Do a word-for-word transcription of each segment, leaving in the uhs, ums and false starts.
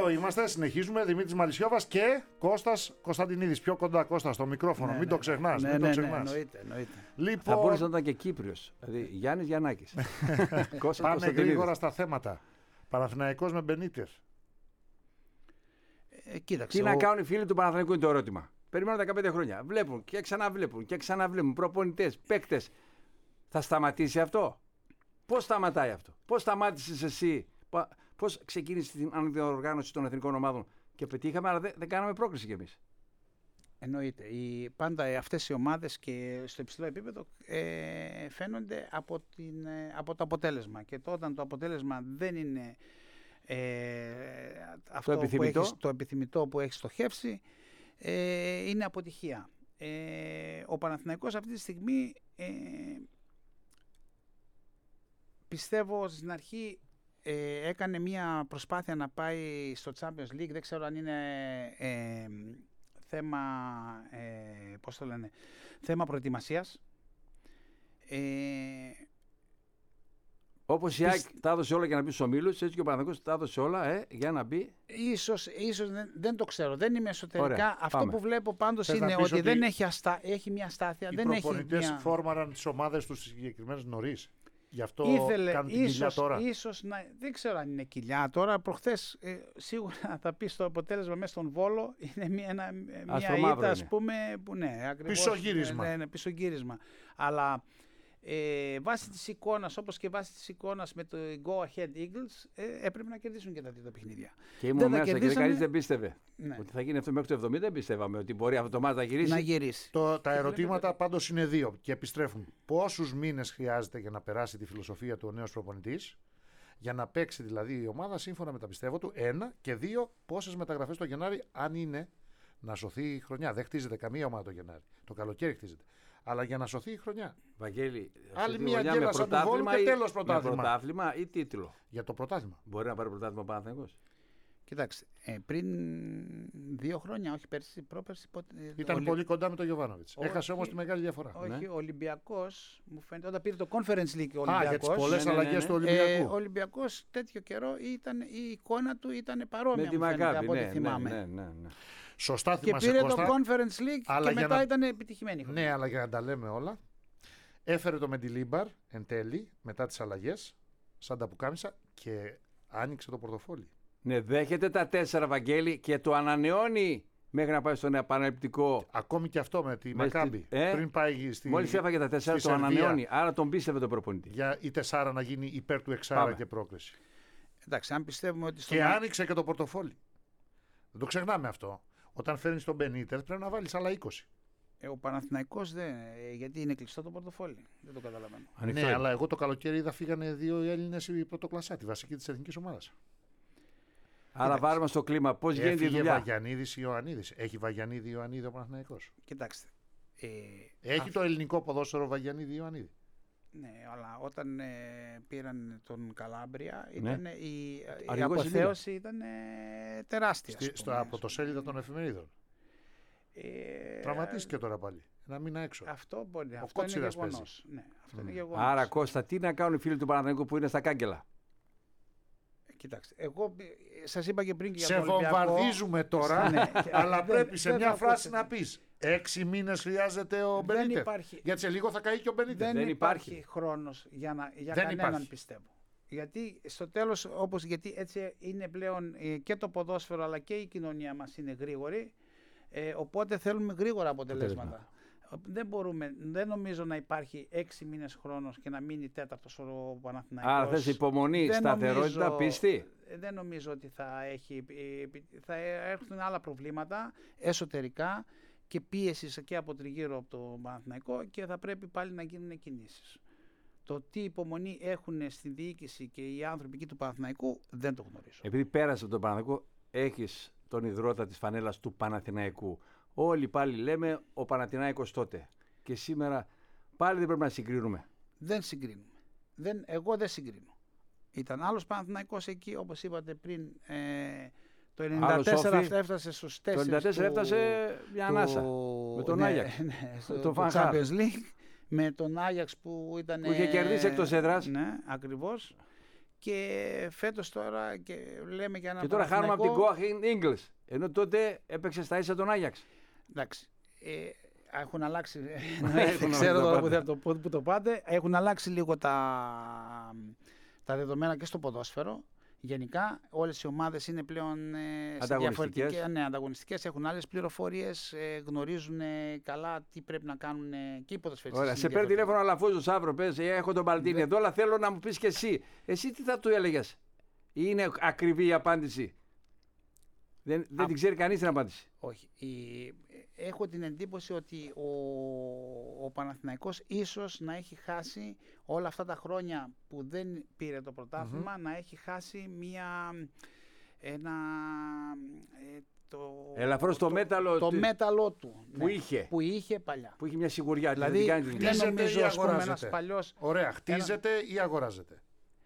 Εδώ είμαστε, συνεχίζουμε. Δημήτρης Μαλισσιώβας και Κώστας Κωνσταντινίδης. Πιο κοντά, Κώστα, στο μικρόφωνο. Ναι, μην ναι, το ξεχνάς. ναι, μην ναι, το ναι, ξεχνάς. εννοείται, εννοείται. Λοιπόν, θα μπορούσε να ήταν και Κύπριος. Δηλαδή Γιάννης Γιαννάκης. πάμε γρήγορα στα θέματα. Παναθηναϊκός με Μπενίτες. Ε, κοίταξε, Τι ο... να κάνουν οι φίλοι του Παναθηναϊκού είναι το ερώτημα. Περιμένουν δεκαπέντε χρόνια. Βλέπουν και ξαναβλέπουν και ξαναβλέπουν. Προπονητές, παίκτες. Θα σταματήσει αυτό? Πώς σταματάει αυτό? Πώς σταμάτησες εσύ? Πώς ξεκίνησε την αναδιοργάνωση των εθνικών ομάδων και πετύχαμε, αλλά δεν, δεν κάναμε πρόκριση κι εμείς? Εννοείται. Οι, πάντα αυτές οι ομάδες και στο υψηλό επίπεδο ε, φαίνονται από, την, ε, από το αποτέλεσμα. Και το, όταν το αποτέλεσμα δεν είναι ε, αυτό το επιθυμητό. Που έχεις, το επιθυμητό που έχει στοχεύσει, ε, είναι αποτυχία. Ε, ο Παναθηναϊκός αυτή τη στιγμή ε, πιστεύω στην αρχή ε, έκανε μια προσπάθεια να πάει στο Champions League. Δεν ξέρω αν είναι ε, θέμα, ε, πώς το λένε, θέμα προετοιμασίας. Ε, Όπως η ΑΕΚ τα έδωσε όλα για να μπει στους ομίλους, έτσι και ο Παναθηναϊκός τα έδωσε όλα ε, για να μπει. Ίσως, ίσως δεν, δεν το ξέρω, δεν είμαι εσωτερικά. Ωραία, Αυτό πάμε. που βλέπω πάντως Θες να είναι πεις ότι, ότι δεν έχει, αστα... έχει μια αστάθεια. Οι δεν έχει προπονητές μια... φόρμαραν τις ομάδες τους συγκεκριμένες νωρίς. Γι' αυτό Ήθελε, κάνουν την κοιλιά ίσως, τώρα. ίσως να, δεν ξέρω αν είναι κοιλιά τώρα. Προχθές ε, σίγουρα θα πει το αποτέλεσμα μέσα στον Βόλο. Είναι μια, ένα, μια ήττα, ας πούμε, που ναι, ακριβώς, πισωγύρισμα. Ναι, ναι, πισωγύρισμα. Αλλά ε, βάσει της εικόνας, όπως και βάσει της εικόνας με το Go Ahead Eagles, ε, έπρεπε να κερδίσουν και τα δύο παιχνίδια. Και ήμουν Δεν τα μέσα και κερδίσανε. κανείς δεν πίστευε Ναι. ότι θα γίνει αυτό μέχρι το εβδομήντα. Δεν πίστευαμε ότι μπορεί αυτό το μάτι να γυρίσει. Να γυρίσει. Το, τα ερωτήματα πάντως είναι δύο και επιστρέφουν. Πόσους μήνες χρειάζεται για να περάσει τη φιλοσοφία του ο νέος προπονητής, για να παίξει δηλαδή η ομάδα σύμφωνα με τα πιστεύω του, ένα, και δύο, πόσες μεταγραφές το Γενάρη, αν είναι να σωθεί η χρονιά. Δεν χτίζεται καμία ομάδα το Γενάρη. Το καλοκαίρι χτίζεται. Αλλά για να σωθεί η χρονιά. Βαγγέλη, Άλλη αυτή τη μια χρονιά γκέλα με σαν του Βόλου πρωτάθλημα και ή- τέλος με πρωτάθλημα. πρωτάθλημα ή τίτλο? Για το πρωτάθλημα. Μπορεί να πάρει πρωτάθλημα ο Παναθηναϊκός? Κοιτάξτε, ε, πριν δύο χρόνια, όχι πέρσι, πρόπερσι. Πότε, Ήταν Ολυ- πολύ κοντά με τον Γιοβάνοβιτς. Όχι. Έχασε όμως τη μεγάλη διαφορά. Όχι, Ναι. ο Ολυμπιακός, μου φαίνεται, όταν πήρε το Conference League ο Α, για τις Ολυμπιακός. πολλές ναι, ναι, αλλαγές ναι. του Ε, Ολυμπιακού. ο Ολυμπιακός τέτοιο καιρό ήταν, η εικόνα του ήταν παρόμοια Με τη μου φαίνεται, Μακάμπι, από ό,τι ναι, ναι, θυμάμαι. ναι, ναι, ναι. Σωστά Και θυμάσαι, πήρε Κώστα. το Conference League αλλά και για μετά να- ήταν επιτυχημένη η χρονιά. Ναι, αλλά για να τα λέμε όλα, έφερε το Μεντιλίμπαρ εν τέλει μετά τις αλλαγές, σαν τα πουκάμισα, και άνοιξε το πορτοφόλι. Ναι, δέχεται τα τέσσερα, Βαγγέλη, και το ανανεώνει μέχρι να πάει στον επαναληπτικό. Ακόμη και αυτό με τη Μες στη- Μακάμπι. ε, Πριν πάει στη. Μόλις έφαγε τα τέσσερα, στη το Σερβία, ανανεώνει. Άρα τον πίστευε το προπονητή. Για η τεσσάρα να γίνει υπέρ του εξάρα Πάμε. και πρόκριση. Εντάξει, αν πιστεύουμε ότι στον Και άνοιξε και το πορτοφόλι. Δεν το ξεχνάμε αυτό. Όταν φέρνει τον Μπενίτες πρέπει να βάλει άλλα είκοσι. ε, ο Παναθηναϊκός δεν. ε, γιατί είναι κλειστό το πορτοφόλι. Δεν το καταλαβαίνω. Ανοιχτό Ναι, είναι. αλλά εγώ το καλοκαίρι είδα φύγανε δύο Έλληνες η πρωτοκλασσά, τη βασική της εθνικής ομάδας. Άρα βάλουμε στο κλίμα πώς γίνεται η Έφυγε δουλειά. Βαγιανίδης Ιωαννίδης. Έχει Βαγιανίδη Ιωαννίδη ο Παναθηναϊκός? Κοιτάξτε. Ε, Έχει το ελληνικό ποδόσφαιρο Βαγιανίδη Ιωαννίδη? Ναι, αλλά όταν ε, πήραν τον Καλάμπρια, Ναι. ήταν, η, η Αρχηγός αποθέωση ήταν ε, τεράστια. Στη, ας στο, πούμε. από το σέλιδα των εφημερίδων. Ε, Τραυματίστηκε τώρα πάλι. Ένα μήνα έξω. Αυτό μπορεί να Ο αυτό είναι Κότσιρας γεγονός. Ναι, αυτό είναι γεγονός. Άρα, Κώστα, τι να κάνουν οι φίλοι του Παναθηναϊκού που είναι στα κάγκελα? Ε, Κοιτάξτε, εγώ ε, σας είπα και πριν και για Σε τον Ολυμπιακό. βομβαρδίζουμε τώρα, Ναι, αλλά δεν- πρέπει σε δεν μια θα φράση ακούσετε. να πεις έξι μήνες χρειάζεται ο Δεν Μπενίτες. υπάρχει. Γιατί σε λίγο θα καεί και ο Μπενίτες. Δεν, Δεν υπάρχει, υπάρχει. χρόνος για, να, για Δεν κανέναν, υπάρχει. πιστεύω. Γιατί στο τέλος, όπως γιατί έτσι είναι πλέον ε, και το ποδόσφαιρο αλλά και η κοινωνία μας είναι γρήγορη, ε, οπότε θέλουμε γρήγορα αποτελέσματα. Δεν μπορούμε, δεν νομίζω να υπάρχει έξι μήνες χρόνος και να μείνει τέταρτος ο Παναθηναϊκός. Άρα θες υπομονή, Δεν σταθερότητα, νομίζω- πίστη. Δεν νομίζω ότι θα έχει, ε, θα έρθουν άλλα προβλήματα εσωτερικά και πίεση και από τριγύρω από το Παναθηναϊκό και θα πρέπει πάλι να γίνουν κινήσεις. Το τι υπομονή έχουν στη διοίκηση και οι άνθρωποι εκεί του Παναθηναϊκού δεν το γνωρίζω. Επειδή πέρασε από τον Παναθηναϊκό, έχεις τον ιδρώτα της φανέλας του Παναθηναϊκού. Όλοι πάλι λέμε ο Παναθηναϊκός τότε. Και σήμερα πάλι δεν πρέπει να συγκρίνουμε. Δεν συγκρίνουμε. Δεν, εγώ δεν συγκρίνω. Ήταν άλλος Παναθηναϊκός εκεί, όπως είπατε πριν, ε, το ενενήντα τέσσερα Όφη. έφτασε στους Το τέσσερις ενενήντα τέσσερα του- έφτασε μια ανάσα. του- Με τον ναι, Άγιαξ. ναι, στο- τον του Van Gaal. Champions League, με τον Άγιαξ που ήταν... Που είχε κερδίσει εκτός έδρας. Ναι, ακριβώς. Και φέτος τώρα και λέμε για ένα Και τώρα χάνουμε από την Παναθηναϊκό. Go Ahead Ingles. Ενώ τότε έπαιξε στα ίσα τον Άγιαξ. Εντάξει. Ε, έχουν αλλάξει. Έχουν ξέρω αλλάξει τώρα τα που, το, που το πάτε. Έχουν αλλάξει λίγο τα, τα δεδομένα και στο ποδόσφαιρο. Γενικά, όλες οι ομάδες είναι πλέον ε, σε διαφορετικές, ναι, ανταγωνιστικές, έχουν άλλες πληροφορίες, ε, γνωρίζουν ε, καλά τι πρέπει να κάνουν ε, και οι ποδοσφαιριστές. Ωραία, σε παίρνει τηλέφωνο Αλαφούζο Σαύρο, πες, ε, έχω τον Μπαλτίνη εδώ, αλλά θέλω να μου πεις και εσύ. Εσύ τι θα του έλεγες? Ή είναι ακριβή η απάντηση? Δεν, δεν Α, την ξέρει κανείς την απάντηση. Όχι. Η, έχω την εντύπωση ότι ο, ο Παναθηναϊκός ίσως να έχει χάσει όλα αυτά τα χρόνια που δεν πήρε το πρωτάθλημα, mm-hmm. να έχει χάσει μία, ένα, ε, το, ελαφρώς το, το μέταλλο, το του, μέταλλο του που, ναι, είχε. που είχε παλιά. Που είχε μια σιγουριά. Δηλαδή δεν νομίζω ας πούμε ένας παλιός... Ωραία, χτίζεται ένα... ή αγοράζεται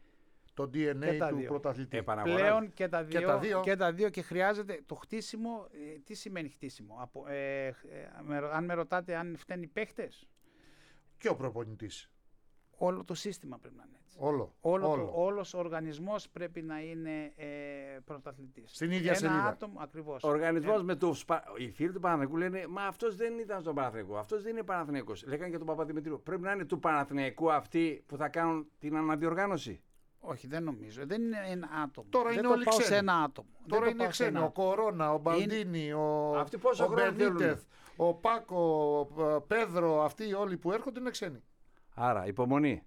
το ντι εν έι του πρωταθλητή? Πλέον και τα δύο και τα δύο, και, τα δύο και χρειάζεται το χτίσιμο. Ε, τι σημαίνει χτίσιμο? Από, ε, ε, με, αν με ρωτάτε αν φταίνει οι παίχτες, και ο προπονητής. Όλο το σύστημα πρέπει να είναι έτσι. Όλο. Όλο Όλο. Το, όλος ο οργανισμός πρέπει να είναι ε, πρωταθλητής. Στην ίδια Ένα σελίδα. άτομο, ακριβώς. Ο οργανισμός ε, με το. Σπα... Οι φίλοι του Παναθηναϊκού λένε μα αυτός δεν ήταν στον Παναθηναϊκό. Αυτός δεν είναι Παναθηναϊκός. Λέγανε και τον Παπαδημητρίου. Πρέπει να είναι του Παναθηναϊκού αυτοί που θα κάνουν την αναδιοργάνωση. Όχι, δεν νομίζω. Δεν είναι ένα άτομο. Τώρα δεν είναι το όλοι πάω ξένοι. σε ένα άτομο. Τώρα δεν είναι ξένοι. Ο Κορώνα, ο Μπαλντίνι, είναι... ο, ο Μπενίτεθ, ο Πάκο, ο Πέδρο, αυτοί όλοι που έρχονται είναι ξένοι. Άρα, υπομονή.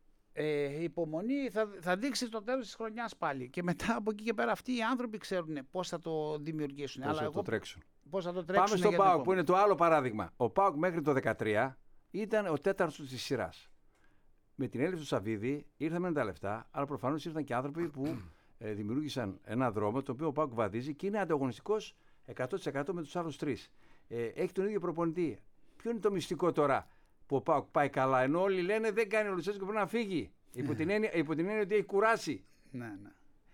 Ε, η υπομονή θα, θα δείξει το τέλος της χρονιάς πάλι. Και μετά από εκεί και πέρα αυτοί οι άνθρωποι ξέρουν πώς θα το δημιουργήσουν. Πώς Αλλά θα εγώ, το τρέξουν. Πώς θα το τρέξουν. Πάμε στον ΠΑΟΚ που είναι το άλλο παράδειγμα. Ο ΠΑΟΚ μέχρι το δεκατρία ήταν ο τέταρτος της σειράς. Με την έλλειψη του Σαββίδη ήρθαμε με τα λεφτά, αλλά προφανώς ήρθαν και άνθρωποι που ε, δημιούργησαν ένα δρόμο το οποίο ο ΠΑΟΚ βαδίζει και είναι ανταγωνιστικός εκατό τοις εκατό με τους άλλους τρεις. Ε, έχει τον ίδιο προπονητή. Ποιο είναι το μυστικό τώρα που ο ΠΑΟΚ πάει καλά, ενώ όλοι λένε δεν κάνει ο Λουτσέσκο, πρέπει να φύγει. Υπό την έννοια, υπό την έννοια ότι έχει κουράσει. Ναι, ναι.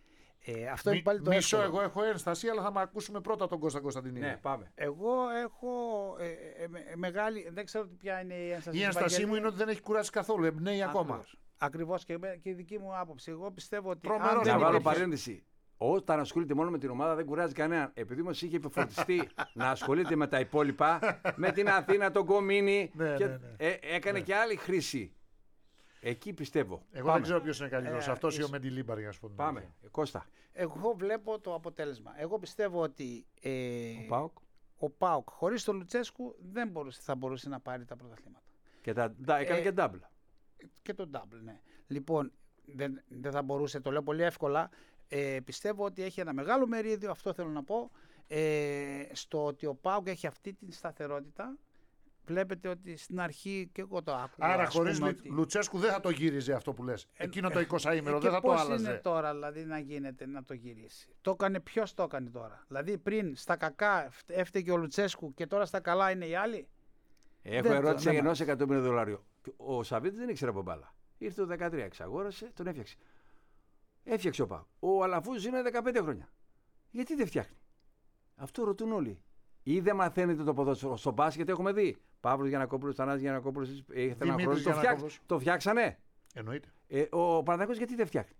Ε, αυτό Μη, είναι πάλι το μισό, εύκολο. εγώ έχω ένσταση, αλλά θα με ακούσουμε πρώτα τον Κώστα Κωνσταντινίδη. Ναι, πάμε. Εγώ έχω ε, ε, ε, μεγάλη. Δεν ξέρω ποια είναι η ένσταση. Η ένστασή μου είναι ότι δεν έχει κουράσει καθόλου. Εμπνέει ακόμα. Ακριβώς και, και η δική μου άποψη. Εγώ πιστεύω ότι. Τρομερός. Αν δεν Να βάλω υπήρχε... παρένθεση. Όταν ασχολείται μόνο με την ομάδα δεν κουράζει κανέναν. Επειδή μας είχε επιφορτιστεί να ασχολείται με τα υπόλοιπα, με την Αθήνα, τον Κομίνη. Ναι, και ναι, ναι. Ε, έκανε ναι. και άλλη χρήση. Εκεί πιστεύω. Εγώ Πάμε. δεν ξέρω ποιος είναι καλύτερος. Ε, αυτός ή ο ίσως- Μεντιλίμπαρ, για να σου πω την Πάμε. αλήθεια. Ε, Κώστα. Εγώ βλέπω το αποτέλεσμα. Εγώ πιστεύω ότι ε, Ο ΠΑΟΚ. ο ΠΑΟΚ χωρίς τον Λουτσέσκου δεν μπορούσε, θα μπορούσε να πάρει τα πρωταθλήματα. Και τα, τα, έκανε Ε, και double. Και τον double, ναι. Λοιπόν, δεν, δεν θα μπορούσε, το λέω πολύ εύκολα. Ε, πιστεύω ότι έχει ένα μεγάλο μερίδιο, αυτό θέλω να πω, ε, στο ότι ο ΠΑΟΚ έχει αυτή την σταθερότητα. Βλέπετε ότι στην αρχή και εγώ το άκουγα. Άρα ας χωρίς πούμε, Λου- ότι- Λουτσέσκου δεν θα το γύριζε αυτό που λες. Ε, Εκείνο ε, το εικοσαήμερο ε, δεν και θα το πώς άλλαζε. είναι τώρα δηλαδή να γίνεται να το γυρίσει? Το έκανε, ποιος το έκανε τώρα? Δηλαδή πριν στα κακά έφταιγε ο Λουτσέσκου και τώρα στα καλά είναι οι άλλοι. Έχω δεν το- ερώτηση δεν για ενό μ' εκατομμύριο δολάριο. Ο Σαββίδης δεν ήξερε από μπάλα. Ήρθε το δεκατρία, εξαγόρασε, τον έφτιαξε. Έφτιαξε ο ΠΑΟΚ. Ο Αλαφούζος είναι δεκαπέντε χρόνια. Γιατί δεν φτιάχνει? Αυτό ρωτούν όλοι. Ή δεν μαθαίνετε το ποδόσφαιρο? Στο μπάσκετ έχουμε δει. Παύλος Γιαννακόπουλος, Θανάσης Γιαννακόπουλος, ήρθε ένα Δημήτρης χρόνο. Το, φτιάξ... Γιαννακόπουλος. το φτιάξανε. Εννοείται. Ε, ο Παναθηναϊκός γιατί δεν φτιάχνει?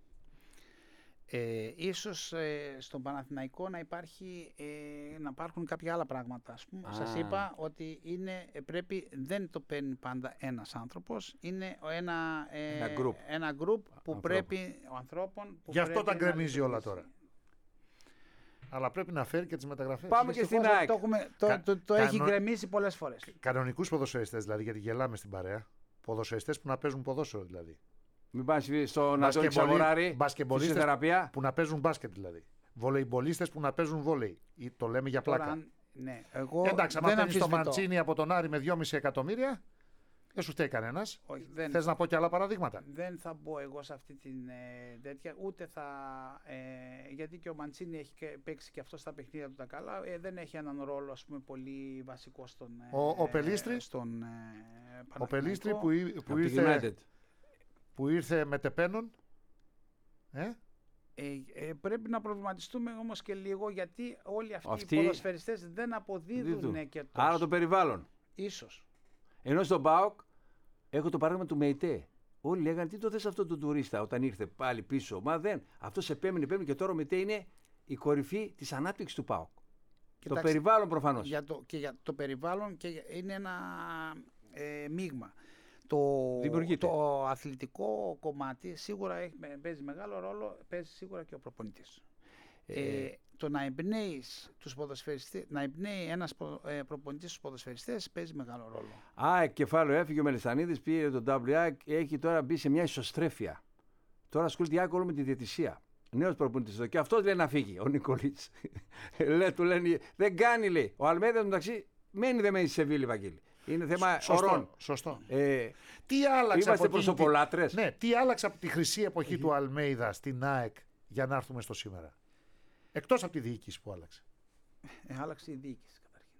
Ε, ίσως ε, στον Παναθηναϊκό να, υπάρχει, ε, να υπάρχουν κάποια άλλα πράγματα. Ας πούμε, Α. σας είπα ότι είναι, ε, πρέπει, δεν το παίρνει πάντα ένας άνθρωπος. Είναι ο- ένα, ε, Ένα group. ένα group που Ανθρώπων. πρέπει, ο ανθρώπων που Γι' αυτό πρέπει τα να γκρεμίζει όλα λειτουργήσει. τώρα. Αλλά πρέπει να φέρει και τις μεταγραφές. Πάμε και Δυστυχώς, στην ΑΕΚ. Το, έχουμε, το, Κα- το, το κανο- έχει γκρεμίσει πολλές φορές. Κανονικούς ποδοσφαιριστές δηλαδή, γιατί γελάμε στην παρέα. Ποδοσφαιριστές που να παίζουν ποδόσφαιρο δηλαδή. Μην πας στον Αντώνη Μπασκεμπολί- Ξαγοράρη, μπασκεμπολίστες φυσιοθεραπεία. που να παίζουν μπάσκετ δηλαδή. Βολεϊμπολίστες που να παίζουν βόλεϊ. Ή το λέμε για Τώρα, πλάκα. αν- ναι, εγώ Εντάξει, άμα δεν παίρνεις το αμφισβητώ. Μαντσίνι από τον Άρη με δυόμισι εκατομμύρια, δεν σου φταίει κανένας. Όχι, δεν, Θες να πω και άλλα παραδείγματα? δεν θα μπω εγώ σε αυτή την ε, τέτοια, ούτε θα. Ε, γιατί και ο Μαντσίνη έχει και, παίξει και αυτό στα παιχνίδια του τα καλά. Ε, δεν έχει έναν ρόλο, ας πούμε, πολύ βασικό στον. Ε, Ο- ο Πελίστρη? Στον, ε, Ο Πελίστρη που, Παναθηναϊκό. εί- που, Από τη ήρθε, United. που ήρθε με τεπένον. Ε? Ε, ε, πρέπει να προβληματιστούμε όμως και λίγο, γιατί όλοι αυτοί, Αυτοί οι ποδοσφαιριστές δεν αποδίδουν δίδουν. και τόσο. Άρα το περιβάλλον. Ίσως. Ενώ στον ΠΑΟΚ έχω το παράδειγμα του Μεϊτέ. όλοι λέγανε τι το θες αυτό τον τουρίστα όταν ήρθε πάλι πίσω. Μα δεν. Αυτό σε επέμενε, επέμενε και τώρα μετά είναι η κορυφή της ανάπτυξης του ΠΑΟΚ. Το περιβάλλον προφανώς. Για το, και για το περιβάλλον και για, είναι ένα ε, μείγμα. Το, το αθλητικό κομμάτι σίγουρα έχει, παίζει μεγάλο ρόλο, παίζει σίγουρα και ο προπονητής. Ε, ε, το να εμπνέεις τους ποδοσφαιριστές, να εμπνέει ένας προ, ε, προπονητής στους ποδοσφαιριστές παίζει μεγάλο ρόλο. Α, κεφάλαιο έφυγε ο Μελισσανίδης, πήγε το ντάμπλιου έι, έχει τώρα μπει σε μια ισοστρέφεια. Τώρα ασχολείται η ΑΕΚ όλο με τη διαιτησία. Νέος προπονητής εδώ και αυτός λέει να φύγει, ο Νικολίτς. Λέει, του λένε, δεν κάνει λέει. Ο Αλμέιδα μεταξύ μένει δεν μένει στη Σεβίλη, Βαγγέλη. Είναι θέμα σωστό, ορών. Σωστό. Ε, τι άλλαξε είμαστε από προσωπολάτρες. Ναι, τι άλλαξε από τη χρυσή εποχή του Αλμέιδα στην ΑΕΚ για να έρθουμε στο σήμερα. Εκτός από τη διοίκηση που άλλαξε. Ε, άλλαξε η διοίκηση καταρχήν.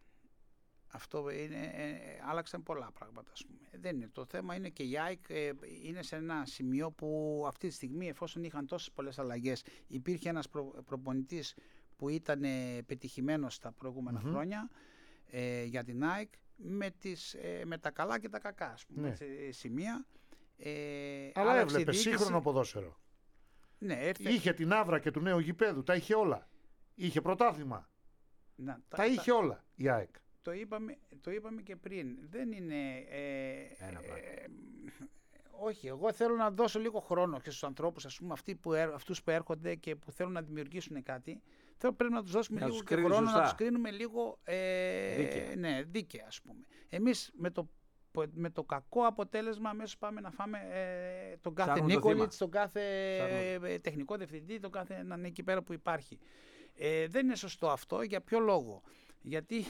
Αυτό είναι, ε, άλλαξαν πολλά πράγματα, ας πούμε. Δεν είναι. Το θέμα είναι και η ΑΕΚ ε, είναι σε ένα σημείο που αυτή τη στιγμή, εφόσον είχαν τόσες πολλές αλλαγές, υπήρχε ένας προ, προπονητής που ήταν ε, πετυχημένος τα προηγούμενα mm-hmm. χρόνια ε, για την ΑΕΚ με, τις, ε, με τα καλά και τα κακά, ας πούμε, ναι. σε σημεία. Ε, Αλλά έβλεπε σύγχρονο ποδόσφαιρο. Ναι, έρθε... Είχε την άβρα και του νέου γηπέδου, τα είχε όλα. Είχε πρωτάθλημα. Να, τα, τα είχε τα... όλα η ΑΕΚ. Το είπαμε, το είπαμε και πριν. Δεν είναι... Ε, Ένα ε, όχι, εγώ θέλω να δώσω λίγο χρόνο και στους ανθρώπους, ας πούμε, αυτοί που, αυτούς που έρχονται και που θέλουν να δημιουργήσουν κάτι. Θέλω, πρέπει να τους δώσουμε να λίγο και χρόνο, σωστά. Να τους κρίνουμε λίγο ε, δίκαια. Ναι, δίκαια, ας πούμε. Εμείς με το με το κακό αποτέλεσμα αμέσως πάμε να φάμε ε, τον κάθε Νίκολιτς, τον κάθε ε, τεχνικό διευθυντή, τον κάθε έναν εκεί πέρα που υπάρχει. Ε, δεν είναι σωστό αυτό. Για ποιο λόγο? Γιατί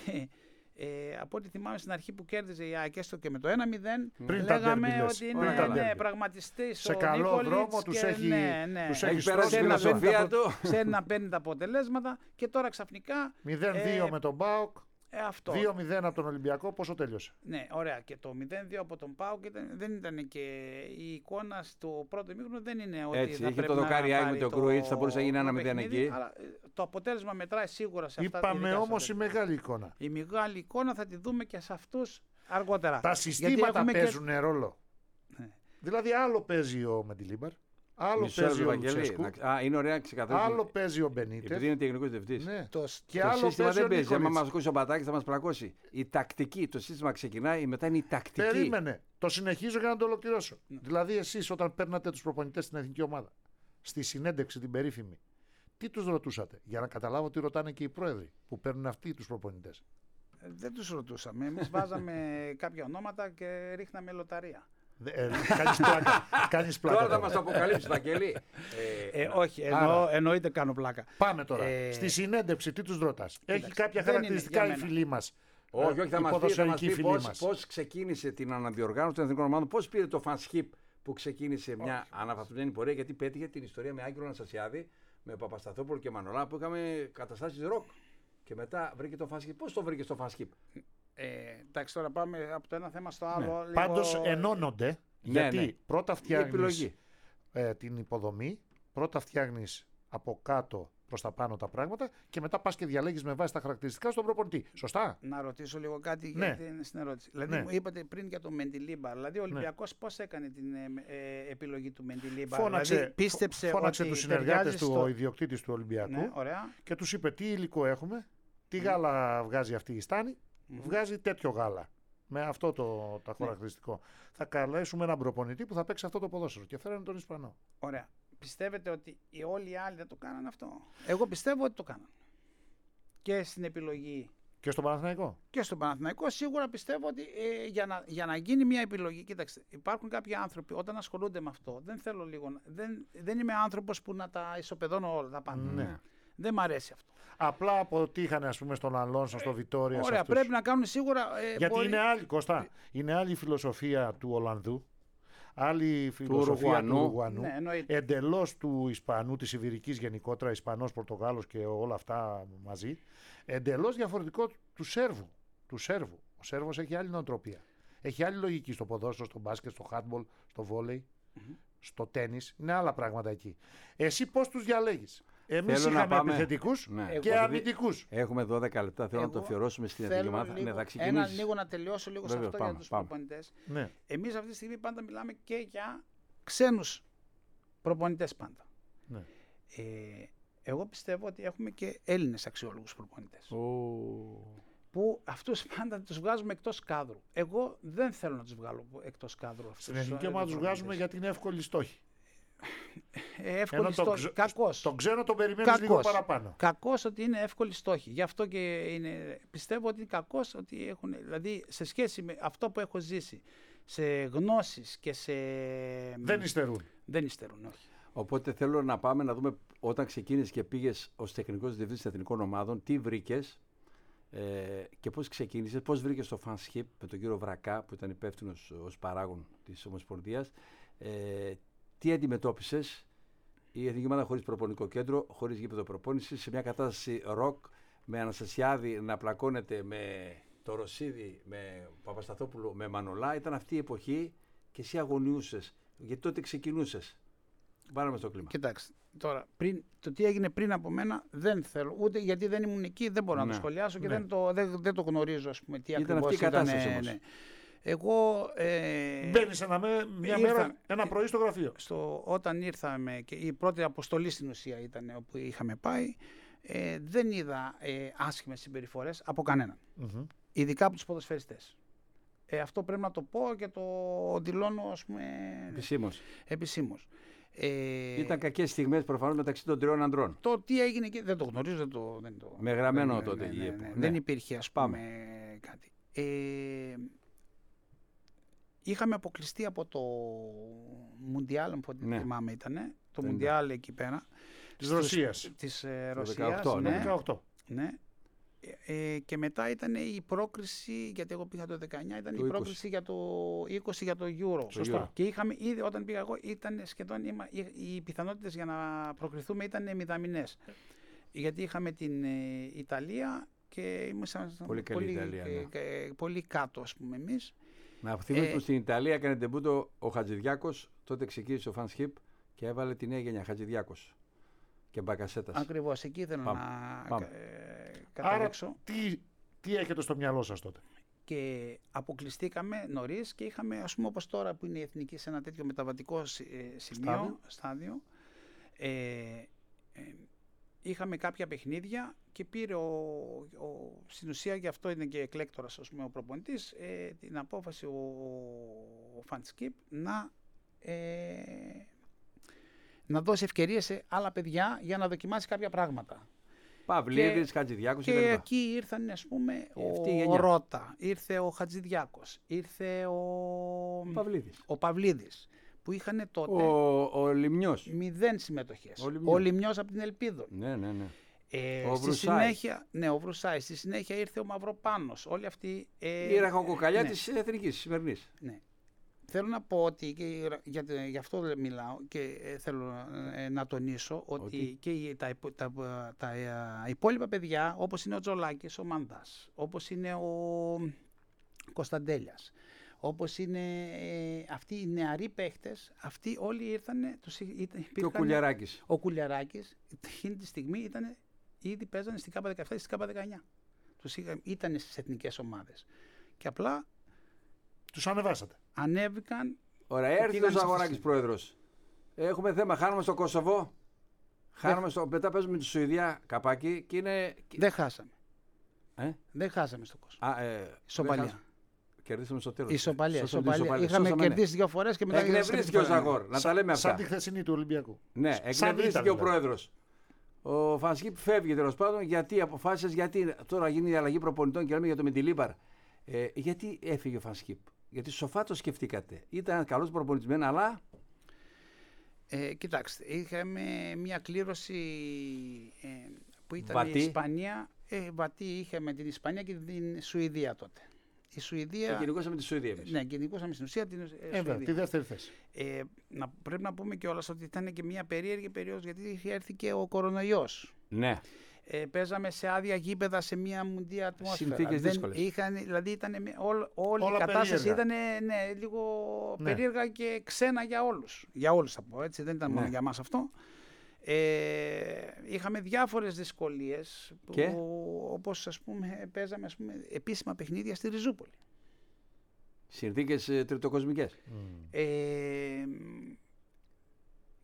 ε, από ό,τι θυμάμαι στην αρχή που κέρδιζε η ΑΕΚ έστω και με το ένα μηδέν, πριν λέγαμε ότι είναι ναι, πραγματιστής σε ο καλό Νίκολιτς δρόμο τους έχει, ναι, ναι, τους έχει περάσει την φιλοσοφία του. Ξέρει να παίρνει τα αποτελέσματα και τώρα ξαφνικά μηδέν δύο ε, με τον ΠΑΟΚ. Ε, αυτό. δύο μηδέν από τον Ολυμπιακό, πόσο τέλειωσε? Ναι, ωραία. Και το μηδέν δύο από τον ΠΑΟΚ δεν ήταν και η εικόνα στο πρώτο ημίχρονο, δεν είναι ότι έτσι, θα είχε πρέπει το να δοκάρι πάρει με το το Κρούιτς, θα μπορούσε να γίνει ένα μηδέν εκεί. Αλλά το αποτέλεσμα μετράει σίγουρα σε αυτά. Είπαμε όμως η μεγάλη εικόνα. Η μεγάλη εικόνα θα τη δούμε και σε αυτούς αργότερα. Τα συστήματα παίζουν και... ρόλο. Ναι. Δηλαδή άλλο παίζει ο Μεντιλίμπαρ. Άλλο Μισό παίζει ο Λουτσέσκου. Α, είναι ωραία ξεκαθαρίζει. Άλλο παίζει ο Μπενίτες. Επειδή είναι τεχνικός διευθυντής. Ναι. Το, και το άλλο σύστημα δεν παίζει. Αν μας ακούσει ο Μπατάκης θα μας πλακώσει. Η τακτική, το σύστημα ξεκινάει, μετά είναι η τακτική. Περίμενε. Το συνεχίζω για να το ολοκληρώσω. Mm. Δηλαδή, εσείς όταν παίρνατε τους προπονητές στην εθνική ομάδα, στη συνέντευξη την περίφημη, τι τους ρωτούσατε? Για να καταλάβω τι ρωτάνε και οι πρόεδροι που παίρνουν αυτοί τους προπονητές. Δεν τους ρωτούσαμε. Εμείς βάζαμε κάποια ονόματα και ρίχναμε λοταρία. Ε, κάνεις πλάκα. Κάνεις πλάκα. Τώρα θα μας το αποκαλύψεις, Βαγγέλη. ε, ε, όχι, εννοώ, εννοείται κάνω πλάκα. Πάμε τώρα. Ε, Στη συνέντευξη τι τους ρωτάς? Έχει κάποια χαρακτηριστικά η φίλη μας? Όχι, όχι, θα μας πει, θα μας πει πώς, πώς ξεκίνησε την αναδιοργάνωση των εθνικών ομάδων, πώς πήρε το φανσκίπ που ξεκίνησε μια αναβαθμισμένη πορεία, γιατί πέτυχε την ιστορία με Άγγελο Αναστασιάδη, με Παπασταθόπουλο και Μανολά που είχαμε καταστάσεις ροκ. Και μετά βρήκε το φανσκίπ. Πώς το βρήκε το φανσκίπ? Ε, εντάξει, τώρα πάμε από το ένα θέμα στο άλλο. Ναι. Λίγο... Πάντως ενώνονται, ναι, γιατί ναι. πρώτα φτιάχνεις ε, την υποδομή, πρώτα φτιάχνεις από κάτω προς τα πάνω τα πράγματα και μετά πας και διαλέγεις με βάση τα χαρακτηριστικά στον προπονητή. Σωστά? Να ρωτήσω λίγο κάτι ναι. για την, στην ερώτηση. Δηλαδή, ναι. μου είπατε πριν για το Μεντιλίμπαρ. Δηλαδή, ο Ολυμπιακός ναι. πώς έκανε την ε, ε, επιλογή του Μεντιλίμπαρ? Φώναξε, δηλαδή, πίστεψε φώναξε ότι τους συνεργάτες του, στο... ο ιδιοκτήτης του Ολυμπιακού ναι, ωραία. και τους είπε τι υλικό έχουμε, τι mm. γάλα βγάζει αυτή η στάνη, mm. βγάζει τέτοιο γάλα. Με αυτό το, το χαρακτηριστικό. Ναι. Θα καλέσουμε έναν προπονητή που θα παίξει αυτό το ποδόσφαιρο. Και φέρανε τον Ισπανό. Ωραία. Πιστεύετε ότι οι όλοι οι άλλοι δεν το κάνανε αυτό? Εγώ πιστεύω ότι το κάνανε. Και στην επιλογή. Και στον Παναθηναϊκό. Και στον Παναθηναϊκό σίγουρα πιστεύω ότι ε, για, να, για να γίνει μια επιλογή. Κοίταξτε, υπάρχουν κάποιοι άνθρωποι όταν ασχολούνται με αυτό. Δεν θέλω λίγο. Δεν, δεν είμαι άνθρωπος που να τα ισοπεδώνω όλα τα πάντα. Ναι. Δεν μ' αρέσει αυτό. Απλά αποτύχανε, ας πούμε, στον Αλόνσο, στο Βιτόρια. Ωραία, πρέπει να κάνουν σίγουρα. Ε, Γιατί μπορεί... είναι άλλη, Κώστα, είναι άλλη η φιλοσοφία του Ολλανδού, άλλη η φιλοσοφία του Ουρουγουανού, ναι, εντελώς του Ισπανού, της Ιβηρικής γενικότερα, Ισπανός, Πορτογάλος και όλα αυτά μαζί. Εντελώς διαφορετικό του Σέρβου. Του Σέρβου. Ο Σέρβος έχει άλλη νοοτροπία. Έχει άλλη λογική στο ποδόσφαιρο, στο μπάσκετ, στο χάντμπολ, στο βόλεϊ, mm-hmm. στο τένις. Είναι άλλα πράγματα εκεί. Εσύ πώς τους διαλέγεις? Εμείς είχαμε πάμε... επιθετικούς ναι. και αμυντικούς. Έχουμε δώδεκα λεπτά. Θέλω Εγώ να το αφιερώσουμε στην εθνική ομάδα. Ναι, θα ένα λίγο να τελειώσω λίγο Βέβαια, σε αυτό πάμε, για τους προπονητές. Ναι. Εμείς αυτή τη στιγμή πάντα μιλάμε και για ξένους προπονητές πάντα. Ναι. Ε, εγώ πιστεύω ότι έχουμε και Έλληνες αξιόλογους προπονητές. Oh. Που αυτούς πάντα τους βγάζουμε εκτός κάδρου. Εγώ δεν θέλω να τους βγάλω εκτός κάδρου. Αυτούς, Στην εθνική ομάδα τους βγάζουμε γιατί είναι εύκολη στόχη. Ε, εύκολη Ενώ στόχη. τον, Κακός. τον ξένο τον περιμένεις λίγο παραπάνω. Κακός ότι είναι εύκολη στόχη. Γι' αυτό και είναι, πιστεύω ότι είναι κακός ότι έχουν, δηλαδή σε σχέση με αυτό που έχω ζήσει, σε γνώσεις και σε... Δεν υστερούν. Δεν υστερούν, όχι. Οπότε θέλω να πάμε να δούμε όταν ξεκίνησες και πήγες ως τεχνικός διευθυντής εθνικών ομάδων, τι βρήκες ε, και πώς ξεκίνησες, πώς βρήκες το fanship με τον κύριο Βρακά που ήταν υπεύθυνος ως παράγων της Ομοσπονδίας, ε, τι αντιμετώπισες η εθνική ομάδα χωρίς προπονητικό κέντρο, χωρίς γήπεδο προπόνησης, σε μια κατάσταση ροκ με Αναστασιάδη να πλακώνεται με το Ρωσίδη, με Παπασταθόπουλο, με Μανολά. Ήταν αυτή η εποχή και εσύ αγωνιούσες, γιατί τότε ξεκινούσες. Πάραμε στο κλίμα. Κοιτάξτε, τώρα, πριν, το τι έγινε πριν από μένα δεν θέλω, ούτε γιατί δεν ήμουν εκεί, δεν μπορώ Ναι. να το σχολιάσω και Ναι. δεν, το, δεν, δεν το γνωρίζω, ας πούμε, τι Ήταν ακριβώς αυτή η κατάσταση ήταν, όμως. ναι. Εγώ... Ε, Μπαίνεις ένα, με- μια ήρθα- μέρα, ένα πρωί στο γραφείο. στο, όταν ήρθαμε και η πρώτη αποστολή στην ουσία ήταν όπου είχαμε πάει, ε, δεν είδα ε, άσχημες συμπεριφορές από κανέναν. Μμμ. Ειδικά από τους ποδοσφαιριστές. Ε, αυτό πρέπει να το πω και το δηλώνω, ας πούμε, Επισήμως. επισήμως. Ε, Ήταν κακές στιγμές προφανώς μεταξύ των τριών αντρών. Το τι έγινε εκεί δεν το γνωρίζω, δεν το... Δεν το Με γραμμένο δεν- τότε ναι, η ναι, ΕΠΟ. ναι, Ναι. Δεν υπήρχε, ας Πάμε. πούμε, κάτι. Ε, είχαμε αποκλειστεί από το Μουντιάλ, αν Ναι. θυμάμαι ήταν, το Το Μουντιάλ εκεί πέρα. Της στους- Ρωσίας. Της ε, Το Ρωσίας, δεκαοκτώ, ναι. ναι. δεκαοκτώ. ναι. Ε, ε, και μετά ήταν η πρόκριση, γιατί εγώ πήγα το δεκαεννιά, ήταν Το η είκοσι. πρόκριση για το είκοσι για το Euro. Euro. Και είχαμε ήδη, όταν πήγα εγώ, ήταν σχεδόν, είμα- οι- οι πιθανότητες για να προκριθούμε ήταν μηδαμινές. Γιατί είχαμε την ε, Ιταλία και ήμασταν Πολύ καλή Ιταλία, ναι. ε, ε, πολύ κάτω, ας πούμε, εμείς. Να θυμίσουμε Ε, που στην Ιταλία έκανε ντεμπούτο ο Χατζηδιάκος, τότε ξεκίνησε ο fanship και έβαλε τη νέα γενιά Χατζηδιάκος και Μπακασέτας. Ακριβώς, εκεί ήθελα Πάμε, να πάμε. ε, Άρα καταλήξω. τι, τι έχετε στο μυαλό σας τότε. Και αποκλειστήκαμε νωρίς και είχαμε, ας πούμε, όπως τώρα που είναι η Εθνική σε ένα τέτοιο μεταβατικό σι- ε, σημείο, Στάδιο. στάδιο, ε, ε, είχαμε κάποια παιχνίδια και πήρε ο, ο, στην ουσία, γι' αυτό είναι και εκλέκτορας, ας πούμε, ο προπονητής, ε, την απόφαση ο, ο Φαντσκίπ να, ε, να δώσει ευκαιρίες σε άλλα παιδιά για να δοκιμάσει κάποια πράγματα. Παυλίδης, Χατζηδιάκος Και κτλ. εκεί ήρθαν, ας πούμε, Αυτή η ο, γενιά. ο Ρώτα, ήρθε ο Χατζηδιάκος, ήρθε ο, Παυλίδης. ο Παυλίδης, που είχαν τότε Ο, ο Λιμνιός. μηδέν συμμετοχές. Ο Λιμνιός. Ο Λιμνιός από την Ελπίδων. Ναι, ναι, ναι. Ε, Ο στη Βρουσάης. συνέχεια, ναι, ο Βρουσάης. Στη συνέχεια ήρθε ο Μαυροπάνος. Όλοι αυτοί... Ε, Η ραχοκοκαλιά ναι, της εθνικής, της σημερινής. ναι. Θέλω να πω ότι, και για, γι' αυτό μιλάω και ε, θέλω ε, να τονίσω ότι, Ότι? και οι- τα, υπο- τα, τα, τα ε, υπόλοιπα παιδιά, όπως είναι ο Τζολάκης, ο Μανδάς, όπως είναι ο Κωνσταντέλιας, όπως είναι ε, αυτοί οι νεαροί παίχτες, αυτοί όλοι ήρθανε, τους, εί- ήταν, Και ο υπήρχαν- Κουλιαράκης. ο Κουλιαράκης εκείνη τη στιγμή ήταν, ήδη παίζανε στην K δεκαεπτά ή στην K δεκαεννιά. Τους είχα, ήταν στις εθνικές ομάδες. Και απλά Τους ανεβάσατε. ανέβηκαν. Ωραία, και έρθει πήγαν ο σε Ζαγοράκης αυτή. πρόεδρος. Έχουμε θέμα, χάνουμε στο Κόσοβο. Χάνουμε στο... Μετά παίζουμε τη Σουηδία καπάκι και είναι... Δεν χάσαμε. Ε? Δεν χάσαμε στο κόσμο. Α, ε, δεν Ισοπαλία. χάσαμε. Κερδίσαμε στο τέλος. Ισοπαλία. Σώσαμε την Ισοπαλία. ισοπαλία. Είχαμε Σώσαμε, ναι. κερδίσει δύο φορές και μετά. Εκνευρίστηκε ο Ζαγόρ, να τα λέμε Σαν αυτά. τη χθεσινή του Ολυμπιακού. Ναι, Σαν εκνευρίστηκε ήταν, ο δηλαδή. πρόεδρος. Ο Φανσκίπ φεύγει τέλος πάντων γιατί αποφάσισε, γιατί τώρα γίνει η αλλαγή προπονητών και λέμε για το Μεντιλίμπαρ. Ε, γιατί έφυγε ο Φανσκίπ. Γιατί σοφά το σκεφτήκατε. Ήταν καλός προπονητισμένος, αλλά Ε, κοιτάξτε, είχαμε μια κλήρωση ε, που ήταν Βατή. η Ισπανία. Ε, βατή είχαμε την Ισπανία και την Σουηδία τότε. Η Σουηδία. γενικώσαμε τη Σουηδία εμείς. Ναι, γενικώσαμε στην ουσία την ε, Ε, βέβαια, Σουηδία. τη δεύτερη θέση. Ε, να, πρέπει να πούμε κιόλας ότι ήταν και μια περίεργη περίοδος γιατί είχε έρθει και ο κορονοϊός. Ναι. Ε, παίζαμε σε άδεια γήπεδα σε μια μουντία ατμόσφαιρα. Συνθήκες Δεν δύσκολες. Είχαν, δηλαδή ήταν μια- όλ, όλη Όλα η κατάσταση περίεργα. ήταν ναι, λίγο Ναι. περίεργα και ξένα για όλους. Για όλους θα πω έτσι, δεν ήταν μόνο Ναι. για μας αυτό. Ε, είχαμε διάφορες δυσκολίες Και? που, όπως ας πούμε παίζαμε ας πούμε, επίσημα παιχνίδια στη Ριζούπολη. Συνθήκες ε, τριτοκοσμικές. Ε,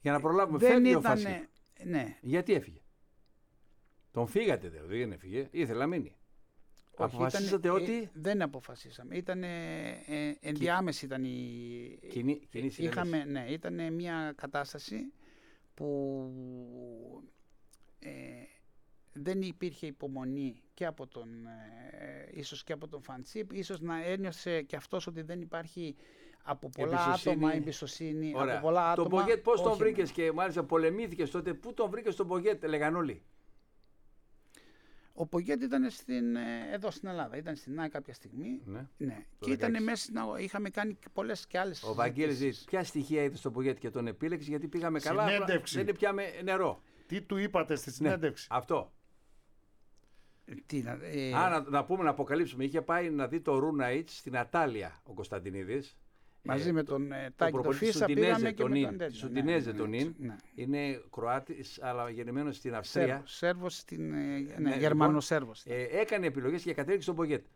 Για να προλάβουμε, δεν φεύγει ο ήταν. Φασί. Ναι. Γιατί έφυγε? Τον φύγατε, δηλαδή, δεν έφυγε. Ήθελε να μείνει. Όχι, Αποφασίσατε ήταν, ότι. Ε, δεν αποφασίσαμε. Ήταν ε, ενδιάμεση ήταν η. Κοινή, κοινή είχαμε, ναι, ήταν μια κατάσταση που ε, δεν υπήρχε υπομονή και από τον, ε, ίσως και από τον Φαντσίπ, ίσως να ένιωσε και αυτός ότι δεν υπάρχει από πολλά εμπιστοσύνη. άτομα εμπιστοσύνη. Ωραία. Από πολλά άτομα. Τον Πογκέτ πώς τον όχι, βρήκες και μάλιστα πολεμήθηκες τότε? Πού τον βρήκες τον Πογκέτ, λέγαν όλοι. Ο Πογκέτ ήταν στην, εδώ στην Ελλάδα, ήταν στην ΆΕ κάποια στιγμή. Ναι. Ναι. Και ήταν μέσα στην αγορά. Είχαμε κάνει πολλές και άλλες. Ο Βαγγέλης, ποια στοιχεία είδε στον Πογκέτ και τον επίλεξε? Γιατί πήγαμε καλά. Συνέντευξη. Δεν πιάμε νερό. Τι του είπατε στη συνέντευξη? Ναι, αυτό. Τι, ε... Α, να, να πούμε, να αποκαλύψουμε. Είχε πάει να δει το Ρούναιτς στην Ατάλια ο Κωνσταντινίδης. Μαζί ε, με τον ε, Τάκη το Φίσα πήγαμε και με τον τέτοιο. Σουντινέζε τον ναι, Ιν. ναι. Είναι Κροάτης, αλλά γεννημένος στην Αυστρία. Σέρβος, Σέρβος στην, ναι, ναι, Γερμανο-Σέρβος. Λοιπόν, ε, έκανε επιλογές και κατέληξε στον Πογκέτ.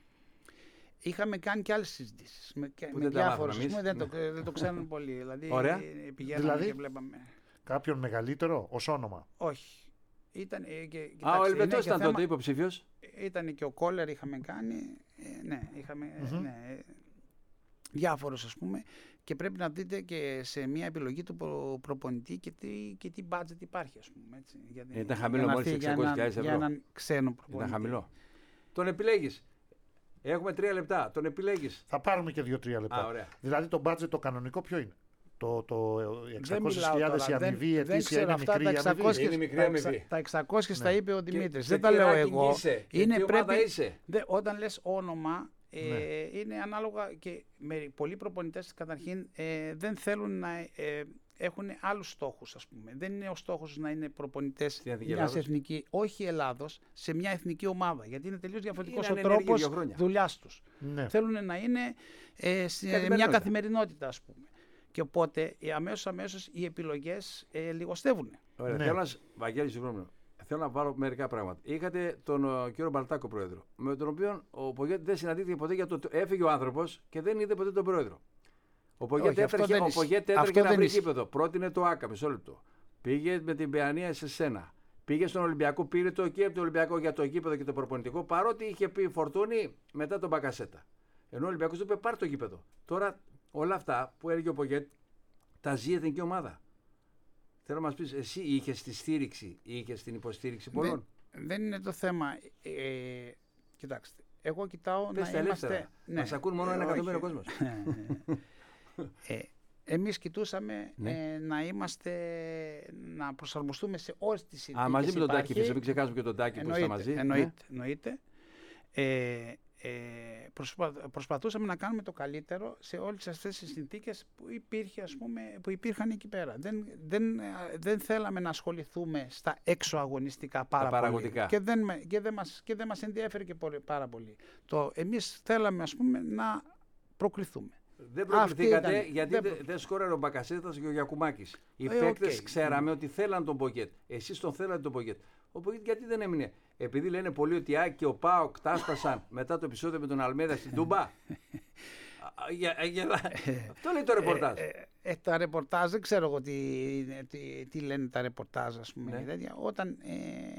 Είχαμε κάνει και άλλες συζητήσεις με, Που με διάφορους. εμείς. Δεν, Ναι. το, δεν το ξέρουν πολύ. Δηλαδή, Ωραία. πηγαίναμε Δηλαδή? και βλέπαμε. Κάποιον μεγαλύτερο ως όνομα? Όχι. Ήταν, ε, και, Α, κοιτάξτε, ο είναι Ελβετός και ήταν θέμα- τότε υποψήφιος. Ήταν και ο Κόλλερ είχαμε κάνει. Ε, ναι, είχαμε. ε, Μμμ. ναι, ε, διάφορους ας πούμε. Και πρέπει να δείτε και σε μια επιλογή του προ, προπονητή και τι, και τι budget υπάρχει, ας πούμε. Έτσι, για, την- Ήταν χαμηλό, για να μόλις έρθει για εξακόσιες έναν- χιλιάδες Για ευρώ. έναν ξένο προπονητή. Ήταν χαμηλό. Τον επιλέγεις. Έχουμε τρία λεπτά. Τον επιλέγεις. Θα πάρουμε και δύο-τρία λεπτά. Α, ωραία. Δηλαδή το budget το κανονικό ποιο είναι? Το, το Δεν εξακόσιες μιλάω χιλιάδες η τώρα, δεν- αμοιβή δεν ετήσια ξέρω είναι αυτά, μικρή τα η αμοιβή? εξακόσια Είναι μικρή τα αμοιβή. εξα- Τα εξακόσια τα είπε ο Δημήτρης. Και Δεν σε τα τι λέω ranking εγώ. είσαι, και Είναι τι ομάδα πρέπει, είσαι. δε, όταν λες όνομα, ε, Ναι. είναι ανάλογα και με, πολλοί προπονητές καταρχήν ε, δεν θέλουν να ε, έχουν άλλους στόχους, ας πούμε. Δεν είναι ο στόχος να είναι προπονητές Στην Εθνική μιας Ελλάδος. εθνική, όχι Ελλάδος, σε μια εθνική ομάδα. Γιατί είναι τελείως διαφορετικός Είναι ο ανενεργοί τρόπος δύο χρόνια. δουλειάς τους. Ναι. Θέλουν να είναι ε, σε μια Καθημερινότητα. καθημερινότητα, ας πούμε. Και οπότε ε, αμέσως αμέσως οι επιλογές ε, λιγοστεύουν. Ωραία. Ναι. Θέλω να, σ- Βαγγέλη, συγγνώμη. Θέλω να βάλω μερικά πράγματα. Είχατε τον ο, κύριο Μπαλτάκο πρόεδρο, με τον οποίο ο Πογκέτ δεν συναντήθηκε ποτέ, γιατί το, έφυγε ο άνθρωπος και δεν είδε ποτέ τον πρόεδρο. Ο Πογκέτ Όχι, αυτό έτρεχε, δεν ο ισχύει. Πογκέτ Αυτό έτρεχε να δεν βρει ισχύει. γήπεδο. Πρότεινε το ΆΚΑ, μισό λεπτό. Πήγε με την Παιανία σε σένα. Πήγε στον Ολυμπιακό, πήρε το εκεί από το Ολυμπιακό για το γήπεδο και το προπονητικό, παρότι είχε πει Φορτούνη μετά τον Μπακασέτα. Ενώ ο Ολυμπιακός του είπε πάρ' το γήπεδο. Τώρα όλα αυτά που έλεγε ο Πογκέτ τα ζει η εθνική ομάδα. Θέλω να μας πεις, εσύ είχες τη στήριξη, είχες την υποστήριξη πολλών? Δεν, δεν είναι το θέμα. Ε, κοιτάξτε, εγώ κοιτάω Πες να τα είμαστε... ελεύθερα. Μας ακούν μόνο ένα όχι. εκατομμύριο κόσμος. ε, εμείς κοιτούσαμε Ναι. ε, να είμαστε, να προσαρμοστούμε σε όλες τις συνθήκες. Α, μαζί με τον Τάκη υπάρχει. Φίσα, μην ξεχάσουμε και τον Τάκη που Εννοείται, ήταν μαζί. εννοείται, Ναι. εννοείται. Ε, ε, προσπα, προσπαθούσαμε να κάνουμε το καλύτερο σε όλες αυτές τις συνθήκες που, υπήρχε, ας πούμε, που υπήρχαν εκεί πέρα. Δεν, δεν, ε, δεν θέλαμε να ασχοληθούμε στα έξω αγωνιστικά πάρα πολύ. παραγωγικά. Και δεν, με- και, δεν μας, και δεν μας ενδιαφέρει και πολύ, πάρα πολύ. Το, εμείς θέλαμε, ας πούμε, να προκριθούμε. Δεν Αυτή προκληθήκατε ήταν. γιατί Δεν δεν προ- δεν σκόραρε ο Μπακασέτας και ο Γιακουμάκης. Οι Ε, παίκτες οκ. ξέραμε ότι θέλαν τον Πογκέτ. Εσείς τον θέλατε τον Πογκέτ. Ο Πογκέτ γιατί δεν έμεινε? Επειδή λένε πολλοί ότι η ΑΕΚ και ο ΠΑΟΚ τάσπασαν μετά το επεισόδιο με τον Αλμέδα στην Τούμπα. Α, για- ε, γελά- Αυτό λέει το ρεπορτάζ. Ε, ε, τα ρεπορτάζ, δεν ξέρω εγώ τι, τι, τι λένε τα ρεπορτάζ, ας πούμε. Ναι. και τέτοια. Όταν ε,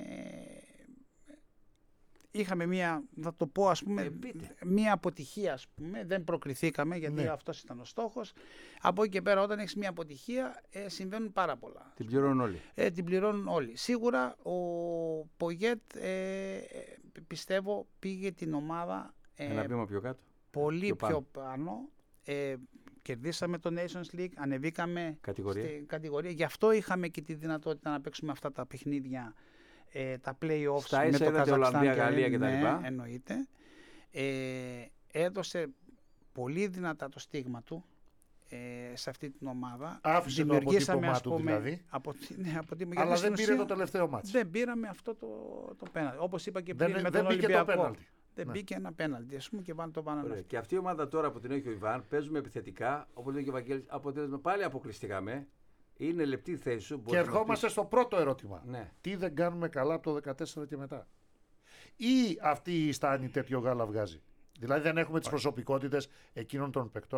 είχαμε μία, θα το πω, ας πούμε, Ε, πείτε. μία αποτυχία, ας πούμε, δεν προκριθήκαμε γιατί Ναι. αυτός ήταν ο στόχος. Από εκεί και πέρα, όταν έχεις μία αποτυχία, ε, συμβαίνουν πάρα πολλά. Την πληρώνουν όλοι. Ε, την πληρώνουν όλοι. Σίγουρα ο Πογκέτ, ε, ε, πιστεύω, πήγε την ομάδα ε, Ένα βήμα πιο κάτω. πολύ πιο πιο πάνω. πάνω. Ε, κερδίσαμε το Nations League, ανεβήκαμε Κατηγορία. στην κατηγορία. Γι' αυτό είχαμε και τη δυνατότητα να παίξουμε αυτά τα παιχνίδια, ε, τα play-offs Στα με ίσα το είδατε Καζακστάν. Ολλανδία, και- Γαλλία κτλ. Ναι, εννοείται. Ε, έδωσε πολύ δυνατά το στίγμα του ε, σε αυτή την ομάδα. Άφησε το Δημιουργήσαμε, αποτύπωμά ας του πούμε, δηλαδή. Από, ναι, από τη, Αλλά γιατί δεν στην πήρε το ουσία τελευταίο μάτς. δεν πήραμε αυτό το, το πέναλτι. Όπως είπα και Δεν- πριν με δεν τον μπήκε το Ολυμπιακό. πέναλτι. Δεν Ναι. μπήκε ένα πέναλτι, ας πούμε, και πάνε το πάνω. Ωραία. Και αυτή η ομάδα τώρα που την έχει ο Ιβάν, παίζουμε επιθετικά, όπως λέει και ο Βαγγέλης, αποτέλεσμα πάλι αποκλειστήκαμε. Είναι λεπτή θέση σου. Και μπορείς να ερχόμαστε στο πρώτο ερώτημα. πεις. Ναι. Τι δεν κάνουμε καλά από το δεκατέσσερα και μετά? Ή αυτή η στάνη τέτοιο γάλα βγάζει? Δηλαδή δεν έχουμε τις προσωπικότητες εκείνων των παικτών.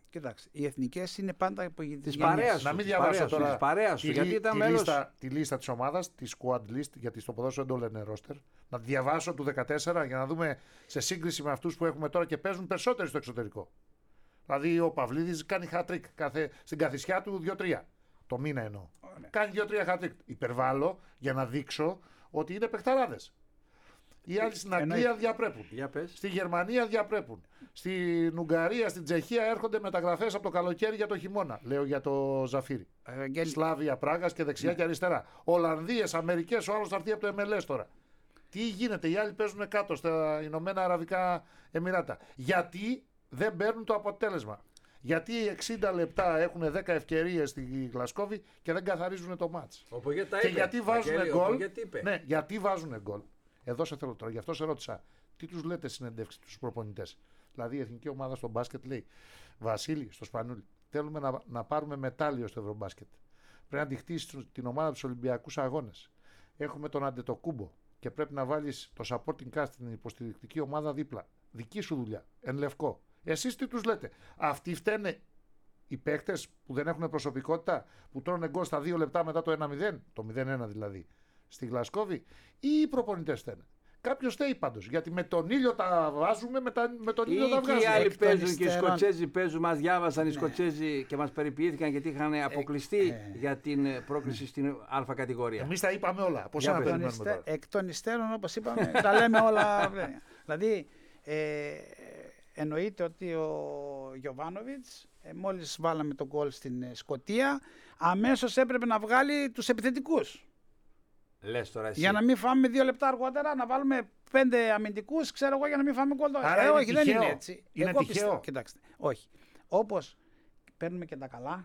Κοιτάξτε, οι εθνικές είναι πάντα από Της παρέας Να σου, μην της διαβάσω παρέας σου, τώρα της παρέας σου, τη, γιατί λι- ήταν τη, μέλος... λίστα, τη λίστα της ομάδας, τη squad list, γιατί στο ποδόσφαιρο δεν το λένε roster. Να τη διαβάσω του δεκατέσσερα για να δούμε σε σύγκριση με αυτούς που έχουμε τώρα και παίζουν περισσότεροι στο εξωτερικό. Δηλαδή ο Παυλίδης κάνει hat-trick κάθε, στην καθησιά του δύο τρία. Το μήνα εννοώ. Ωραία. Κάνει δύο τρία hat-trick. Υπερβάλλω για να δείξω ότι είναι παιχταράδες. Οι άλλοι στην Αγγλία Εννοείται. διαπρέπουν. Για πες. Στη Γερμανία διαπρέπουν. Στην Ουγγαρία, στην Τσεχία έρχονται μεταγραφές από το καλοκαίρι για το χειμώνα. Λέω για το Ζαφύρι. Ευαγγέλη, Σλάβια Πράγας και δεξιά και αριστερά. Ολλανδίες, Αμερικές, ο άλλος θα έρθει από το εμ ελ ες τώρα. Τι γίνεται, οι άλλοι παίζουν κάτω στα Ηνωμένα Αραβικά Εμιράτα. Γιατί δεν παίρνουν το αποτέλεσμα. Γιατί εξήντα λεπτά έχουν δέκα ευκαιρίες στη Γλασκόβη και δεν καθαρίζουν το μάτς. Ο Πογέτ τα Και είπε. γιατί βάζουν Βαγγέλη, ο γκολ. Πογέτ είπε. Ναι, γιατί βάζουν γκολ. Εδώ σε θέλω τώρα, γι' αυτό σε ρώτησα. Τι τους λέτε συνεντεύξεις τους προπονητές. Δηλαδή η εθνική ομάδα στο μπάσκετ λέει: Βασίλη, στο Σπανούλι, θέλουμε να, να πάρουμε μετάλλιο στο Ευρωμπάσκετ. Πρέπει να τη χτίσεις την ομάδα τους Ολυμπιακούς Αγώνες. Έχουμε τον Αντετοκούμπο και πρέπει να βάλεις το supporting cast στην υποστηρικτική ομάδα δίπλα. Δική σου δουλειά. Εν λευκό. Εσείς τι τους λέτε. Αυτοί φταίνε οι παίκτες που δεν έχουν προσωπικότητα, που τρώνε γκολ στα δύο λεπτά μετά το ένα μηδέν, το μηδέν ένα δηλαδή, στη Γλασκόβη, ή οι προπονητές φταίνε. Κάποιος φταίει πάντως. Γιατί με τον ήλιο τα βάζουμε, με, τα, με τον ήλιο τα Ή και οι βγάζουμε. άλλοι Εκ των παίζουν και οι υστέρων. Σκοτσέζοι παίζουν, μας διάβασαν οι Ναι. Σκοτσέζοι και μας περιποιήθηκαν γιατί είχαν αποκλειστεί ε. για την ε, πρόκριση στην Α κατηγορία. Εμείς τα είπαμε όλα. Από Για σένα πες. εκ των περιμένουμε υστε- τώρα. εκ των υστέρων, όπως είπαμε, τα λέμε όλα. Δηλαδή, ε, εννοείται ότι ο Γιοβάνοβιτς, ε, μόλις βάλαμε τον γκολ στην ε, Σκωτία, αμέσως έπρεπε να βγάλει τους επιθετικούς. Λες τώρα εσύ. Για να μην φάμε δύο λεπτά αργότερα, να βάλουμε πέντε αμυντικούς, ξέρω εγώ, για να μην φάμε γκολ. Άρα Ε, είναι όχι, δεν τυχαίο. είναι έτσι. Είναι Εγώ τυχαίο. πιστεύω, κοιτάξτε, όχι. Όπως παίρνουμε και τα καλά,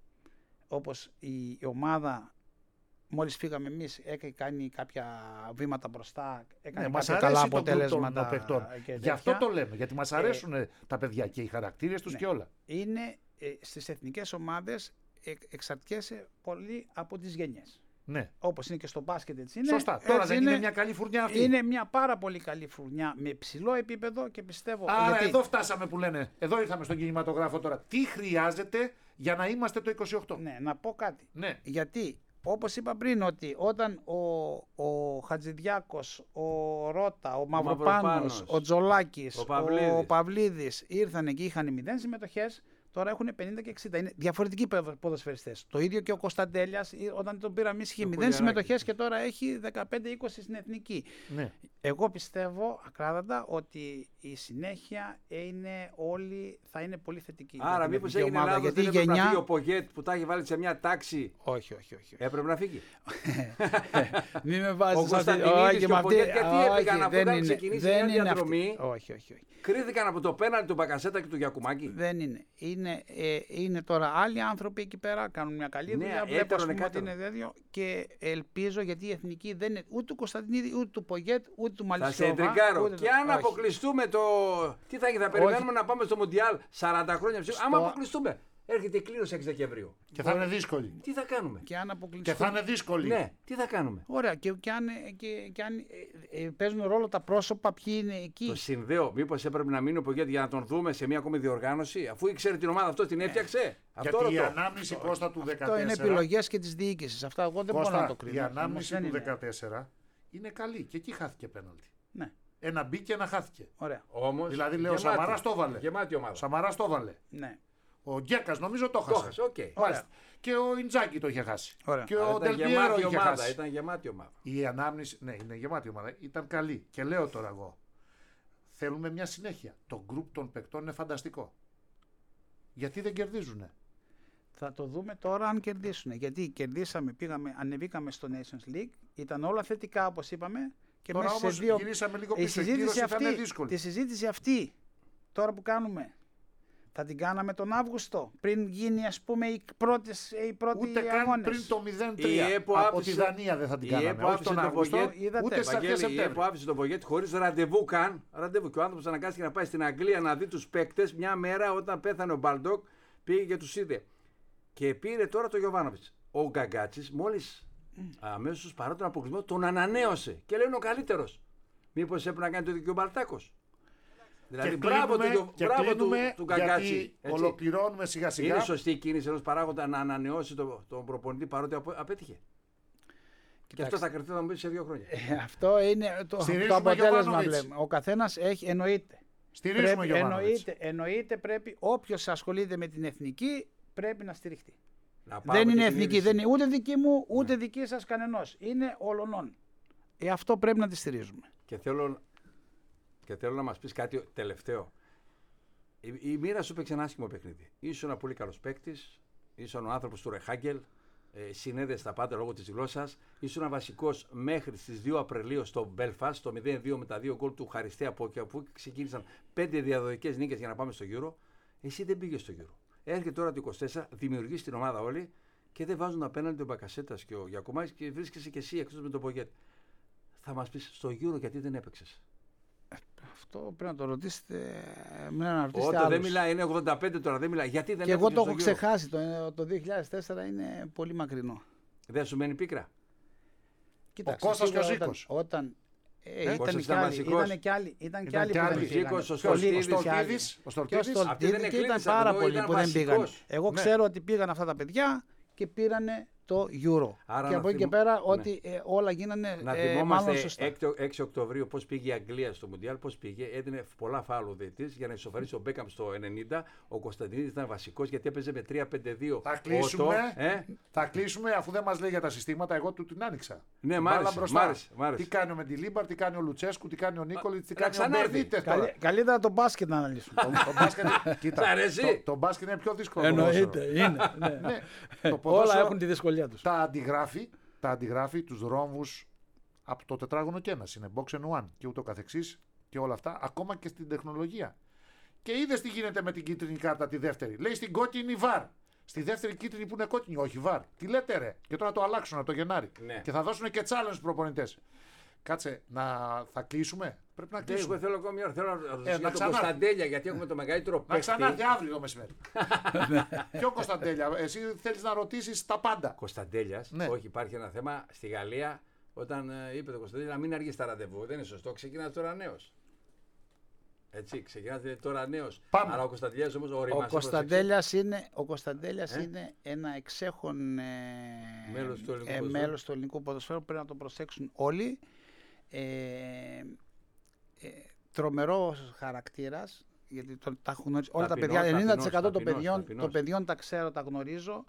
όπως η, η ομάδα, μόλις φύγαμε εμείς, έκανε κάνει κάποια βήματα μπροστά, έκανε Ναι, μας κάποια καλά αρέσει το group των αποτελέσματα. παιχτών. και Γι' αυτό τέτοια. το λέμε. Γιατί μας αρέσουν τα παιδιά και οι χαρακτήρες τους ναι. και όλα. Είναι ε, στις εθνικές ομάδες ε, εξαρτιέσαι πολύ από τις γενιές. Ναι. Όπως είναι και στο μπάσκετ, έτσι είναι. Σωστά. Τώρα έτσι δεν είναι μια καλή φουρνιά αυτή. Είναι μια πάρα πολύ καλή φουρνιά με ψηλό επίπεδο και πιστεύω. Άρα γιατί- εδώ φτάσαμε που λένε. Εδώ ήρθαμε στον κινηματογράφο τώρα. Τι χρειάζεται για να είμαστε το είκοσι οκτώ. Ναι, να πω κάτι. Ναι. Γιατί, όπως είπα πριν, ότι όταν ο, ο Χατζηδιάκος, ο Ρώτα, ο Μαυροπάνος, Μαυροπάνος, ο Τζολάκης, ο ο Παυλίδης. Παυλίδης ήρθαν και είχαν μηδέν συμμετοχές, τώρα έχουν πενήντα και εξήντα. Είναι διαφορετικοί ποδο- ποδοσφαιριστές. Το ίδιο και ο Κωνσταντέλιας, ε, όταν τον πήραμε εμείς, είχε Το μηδέν Κουλιαράκη. συμμετοχές και τώρα έχει δεκαπέντε είκοσι στην εθνική. Ναι. Εγώ πιστεύω ακράδαντα ότι η συνέχεια είναι όλοι, θα είναι πολύ θετική. για Άρα την μήπως εθνική έγινε ομάδα, λάθος, γιατί δεν η έπρεπε να γενιά... φύγει ο Πογέτ που τα έχει βάλει σε μια τάξη. Όχι, όχι, όχι. Έπρεπε να φύγει. Μην με Ο βάζεις αυτή. Κωνσταντινίδης Όχι, και με ο αυτή- Πογέτ γιατί όχι, έφυγαν αφού δεν είχαν είναι- ξεκινήσει δεν μια είναι διαδρομή. αυτή. Όχι, όχι, όχι. Κρίθηκαν από το πέναλτι του Μπακασέτα και του Γιακουμάκη. Δεν είναι. Είναι, ε, είναι τώρα άλλοι άνθρωποι εκεί πέρα, κάνουν μια καλή Ναι, δουλειά. Βλέπω έτερον ας πούμε, ότι εκάτερον. είναι τέτοιο και ελπίζω, γιατί η εθνική δεν είναι ούτε του Κωνσταντινίδη, ούτε του Πογέτ, ούτε του Θα Μαλισσόβα. σε εντρικάρω. ούτε Και το- αν όχι. αποκλειστούμε το. Τι θα γίνει, θα περιμένουμε να πάμε στο Μουντιάλ σαράντα χρόνια ψήφου. Άμα Στο- αποκλειστούμε, έρχεται η κλήρωση έξι Δεκεμβρίου. Και θα είναι δύσκολη. Τι θα κάνουμε. Και αν αποκλειστούν. Και θα είναι δύσκολη. Ναι, τι θα κάνουμε. Ωραία, και, και αν, και, και αν ε, ε, παίζουν ρόλο τα πρόσωπα, ποιοι είναι εκεί. Το συνδέω. Μήπως έπρεπε να μείνει ο Πογέτ για να τον δούμε σε μια ακόμη διοργάνωση, αφού ήξερε την ομάδα αυτό την έφτιαξε. Αυτό Γιατί η ρωτώ. ανάμνηση Κώστα του Αυτό δεκατέσσερα. είναι επιλογές και της διοίκησης. Αυτά εγώ δεν Κώστα, μπορώ να το κρίνω. η Όμως ανάμνηση δεν του είναι. δεκατέσσερα είναι καλή. Και εκεί χάθηκε πέναλτι. Ναι, Ένα μπήκε, ένα χάθηκε. ωραία. Όμως, Δηλαδή, λέω, ο γεμάτη. Σαμαράς το έβαλε. Γεμάτη ομάδα. Ο Σαμαράς το έβαλε. Ναι. Ο Γκέκας νομίζω το Το χάσε. έχασε, οκ. Μάλιστα. Και ο Ιντζάκη το είχε χάσει. Ωραία. Και Αλλά ο ήταν Ντελπιέρο γεμάτη είχε ομάδα. χάσει. Ήταν γεμάτη ομάδα. Η ανάμνηση, ναι, είναι γεμάτη ομάδα. Ήταν καλή. Και λέω τώρα εγώ. Θέλουμε μια συνέχεια. Το γκρουπ των παικτών είναι φανταστικό. Γιατί δεν κερδίζουνε. Θα το δούμε τώρα αν κερδίσουν. Γιατί κερδίσαμε, πήγαμε, ανεβήκαμε στο Nations League, ήταν όλα θετικά όπως είπαμε. Και Τώρα μέσα όμως σε δύο... γυρίσαμε λίγο η πίσω. Η συζήτηση κλήρωση θα είναι αυτή, δύσκολη. τη συζήτηση αυτή, τώρα που κάνουμε, θα την κάναμε τον Αύγουστο, πριν γίνει ας πούμε οι πρώτες, οι πρώτοι Ούτε καν αγώνες. πριν το μηδέν Η τρία. ΕΠΟ Από άφησε- τη Δανία δεν θα την η κάναμε. ΕΠΟ Όχι άφησε τον τον Αύγουστο, Βογέτ, είδατε. ούτε στις αρχές Βαγγέλη, η Σεπτέμβρη. ΕΠΟ άφησε τον Πογέτ χωρίς ραντεβού καν. Ραντεβού. Και ο άνθρωπος αναγκάστηκε να πάει στην Αγγλία να δει τους παίκτες μια μέρα όταν πέθανε ο Μπαλντόκ. Πήγε και τους είδε. Και πήρε τώρα το Γιοβάνοβιτς. Ο Γκαγκάτσης μόλις mm. αμέσως παρά τον αποκλεισμό τον ανανέωσε. Και λέει είναι ο καλύτερος. Μήπως έπρεπε να κάνει το ίδιο και ο Μπαλτάκος. Δηλαδή, και μπράβο κλείνουμε, του, και μπράβο κλείνουμε του, του Γκαγκάτσι. γιατί έτσι. ολοκληρώνουμε σιγά σιγά. Είναι σωστή η κίνηση ενός παράγοντα να ανανεώσει τον το προπονητή παρότι απο- απέτυχε. Και αυτό θα κρυφτεί θα μου πει σε δύο χρόνια. Ε, αυτό είναι το, το αποτέλεσμα βλέπουμε. Ο καθένας έχει, εννοείται. Στηρίζουμε πρέπει, εννοείται, εννοείται πρέπει όποιος ασχολείται με την εθνική πρέπει να στηριχτεί. Να δεν είναι εθνική, δεν είναι ούτε δική μου ούτε ναι. δική σας κανενός. Είναι όλων. Ε, αυτό πρέπει να τη στηρίζουμε. Και θέλω, και θέλω να μας πεις κάτι τελευταίο. Η, η μοίρα σου παίξει ένα άσχημο παιχνίδι. Ήσουν ένα πολύ καλός παίκτης, ήσουν ο άνθρωπος του Ρεχάγκελ, ε, συνέδεσαι τα πάντα λόγω της γλώσσας. Ήσουν βασικός μέχρι στις δύο Απριλίου στο Belfast, το μηδέν δύο με τα δύο γκολ του Χαριστέα από εκεί που ξεκίνησαν πέντε διαδοχικές νίκες για να πάμε στο Euro. Εσύ δεν πήγες στο Euro. Έρχεται τώρα το είκοσι τέσσερα, δημιουργείς την ομάδα όλη και δεν βάζουν απέναντι τον Μπακασέτας και ο Γιακουμάκης και βρίσκεσαι και εσύ εκτός με τον Πογέτ. Θα μας πεις στο Euro γιατί δεν έπαιξες. Αυτό πρέπει να το ρωτήσετε. Μην αναρωτήσετε Όταν άλλους. δεν μιλάει, είναι ογδόντα πέντε τώρα, δεν μιλάει. Γιατί δεν και εγώ το έχω Euro? ξεχάσει. Το, το δύο χιλιάδες τέσσερα είναι πολύ μακρινό. Δεν σου μένει πίκρα. Κοίταξε, ο Κώστας και ο όταν, Ζήκος. Όταν, ε, Ε, ήταν, και άλλοι, ήταν και άλλοι, ήταν και άλλοι που δεν πήγαν. Ο Στολτίδης, ο Στολτίδης. Και ήταν πάρα πολλοί που δεν πήγαν. Εγώ ξέρω ότι πήγαν αυτά τα παιδιά και πήρανε το Euro. Άρα και από εκεί και θυμ... πέρα ναι. ότι ε, όλα γίνανε να ε, θυμόμαστε μάλλον σωστά. έξι Οκτωβρίου πώς πήγε η Αγγλία στο Μουντιάλ, πώς πήγε. Έδινε πολλά φάουλ ο διαιτητής για να ισοφαρίσει ο Μπέκαμ στο ενενήντα. Ο Κωνσταντινίδης ήταν βασικός γιατί έπαιζε με τρία πέντε δύο. Θα κλείσουμε, ε? θα κλείσουμε αφού δεν μας λέει για τα συστήματα. Εγώ του την άνοιξα. Ναι, μ' άρεσε, μ' άρεσε, μ' άρεσε. Τι κάνει ο Μεντιλίμπαρ, τι κάνει ο Λουτσέσκου, τι κάνει ο Νίκολιτ, τι κάνει ξανάρθει. ο Μπερδίτες. Καλή, καλύτερα το μπάσκετ να αναλύσουμε. το, το, μπάσκετ, κοίτα, το, το μπάσκετ είναι πιο δύσκολο. Εννοείται. Είναι, ναι. ναι, το όλα έχουν τη δυσκολία τους. Τα αντιγράφει, τα αντιγράφει τους ρόμβους από το τετράγωνο και ένας. Είναι box and one και ούτω καθεξής και όλα αυτά, ακόμα και στην τεχνολογία. Και είδες τι γίνεται με την κίτρινη κάρτα τη δεύτερη. Λέει στην κόκκινη βαρ. Στη δεύτερη κίτρινη που είναι κόκκινη, όχι βαρ. Τι λέτε ρε. Και τώρα το αλλάξουν το Γενάρη. Ναι. Και θα δώσουν και challenge στους προπονητές. Κάτσε, να θα κλείσουμε. Πρέπει να κλείσουμε. Εγώ θέλω ακόμη μια ώρα. Θέλω να ρωτήσω ε, για τον Κωνσταντέλια, γιατί έχουμε το μεγαλύτερο παίκτη. Να ξανάρθει αύριο το μεσημέρι. Ποιο Κωνσταντέλια, εσύ θέλεις να ρωτήσεις τα πάντα. Κωνσταντέλιας, ναι. Όχι, υπάρχει ένα θέμα στη Γαλλία. Όταν ε, είπε το Κωνσταντέλια να μην αργεί τα ραντεβού. Δεν είναι σωστό. Ξεκινά τώρα νέος. Έτσι, ξεκινάτε τώρα νέος. Αλλά ο Κωνσταντέλιας όμως ο Ο Κωνσταντέλιας είναι, ο Κωνσταντέλιας ε? είναι ένα εξέχον ε, μέλος του ελληνικού, ε, μέλος του ελληνικού ποδοσφαίρου. Πρέπει να το προσέξουν όλοι. Ε, ε, τρομερός χαρακτήρας. Γιατί το, τα έχουν γνωρίσει όλα τα παιδιά. ενενήντα τοις εκατό των παιδιών, των παιδιών τα ξέρω, τα γνωρίζω.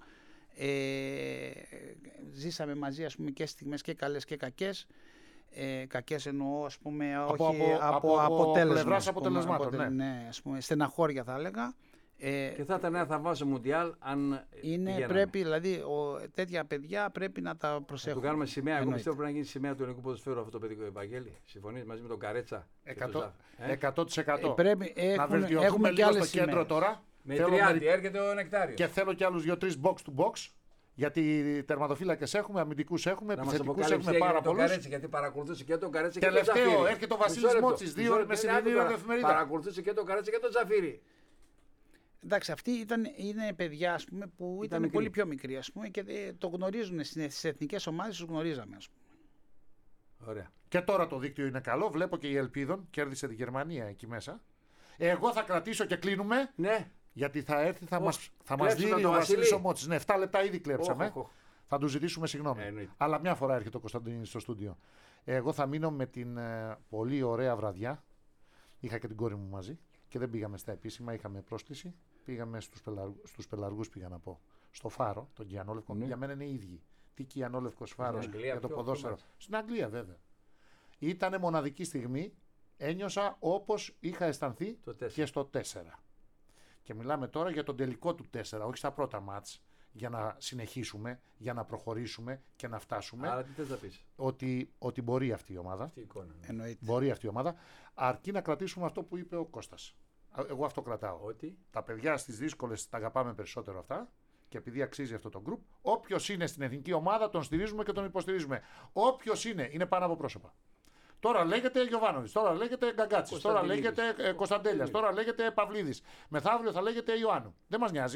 Ε, ζήσαμε μαζί ας πούμε και στιγμές και καλές και κακές. Ε, κακές εννοώ ας πούμε από, όχι από, από, από αποτέλεσμα, αποτελεσμάτων, ναι. ναι, ας πούμε, στεναχώρια θα έλεγα. Ε, και θα ήταν ένα θαυμάσιο Μουντιάλ αν είναι, πηγαίναμε. Πρέπει, δηλαδή ο, τέτοια παιδιά πρέπει να τα προσέχουμε. Να του κάνουμε σημαία. Εννοείται. Εγώ πιστεύω πρέπει να γίνει σημαία του ελληνικού ποδοσφαίρου αυτό το παιδί, Ευαγγέλη. Συμφωνείς μαζί με τον Καρέτσα. εκατό τοις εκατό. Ε, πρέπει, να έχουμε, βελτιωθούμε έχουμε λίγο στο σημαίες. κέντρο τώρα. Με τριάντα έρχεται ο Νεκτάριος. Και θέλω κι άλλους δύο-τρεις box to box. Γιατί τερματοφύλακες έχουμε, αμυντικούς έχουμε, επιθετικούς έχουμε πάρα πολλούς. Γιατί παρακολουθούσε και τον Καρέτσα και τον Τζαφίρι. Τελευταίο έρχεται ο Βασίλης Μότσης, δύο μεσημερινή εφημερίδα. Παρακολουθούσε και τον Καρέτσα και τον Τζαφίρι. Εντάξει, αυτοί ήταν, είναι παιδιά ας πούμε, που ήταν, ήταν πολύ πιο μικροί ας πούμε, και το γνωρίζουν στις εθνικές ομάδες, τους γνωρίζαμε. Ας πούμε. Ωραία. Και τώρα το δίκτυο είναι καλό. Βλέπω και η Ελπίδων κέρδισε τη Γερμανία εκεί μέσα. Εγώ θα κρατήσω και κλείνουμε. Ναι. Γιατί θα έρθει, θα, oh, μας, θα μας δίνει ο Βασίλης ο Μότσης. Ναι, επτά λεπτά ήδη κλέψαμε. Oh, oh, oh. Θα του ζητήσουμε συγγνώμη. Ε, Αλλά μια φορά έρχεται ο Κωνσταντίνης στο στούντιο. Εγώ θα μείνω με την ε, πολύ ωραία βραδιά. Είχα και την κόρη μου μαζί και δεν πήγαμε στα επίσημα, είχαμε πρόσκληση. Πήγαμε στους, πελαργού, στους πελαργούς, πήγα να πω. Στο Φάρο, τον Κιανόλευκο. Mm. Για μένα είναι οι ίδιοι. Τι Κιανόλευκος Φάρος για το ποδόσφαιρο. Στην Αγγλία βέβαια. Ήταν μοναδική στιγμή. Ένιωσα όπως είχα αισθανθεί και στο τέσσερα. Και μιλάμε τώρα για τον τελικό του τέσσερα, όχι στα πρώτα μάτς, για να συνεχίσουμε, για να προχωρήσουμε και να φτάσουμε. Άρα τι θες να πεις? Ότι, ότι μπορεί αυτή η ομάδα. Αυτή η εικόνα, ναι. Εννοείται. Μπορεί αυτή η ομάδα, αρκεί να κρατήσουμε αυτό που είπε ο Κώστας. Εγώ αυτό κρατάω. Ότι τα παιδιά στις δύσκολες τα αγαπάμε περισσότερο αυτά. Και επειδή αξίζει αυτό το γκρουπ, όποιος είναι στην εθνική ομάδα τον στηρίζουμε και τον υποστηρίζουμε. Όποιος είναι, είναι πάνω από πρόσωπα. Τώρα λέγεται Γιωβάνοβιτς, τώρα λέγεται Γκαγκάτσης, τώρα λέγεται ε, Κωνσταντέλιας, τώρα λέγεται Παυλίδης. Μεθαύριο θα λέγεται Ιωάννου. Δεν μας νοιάζει.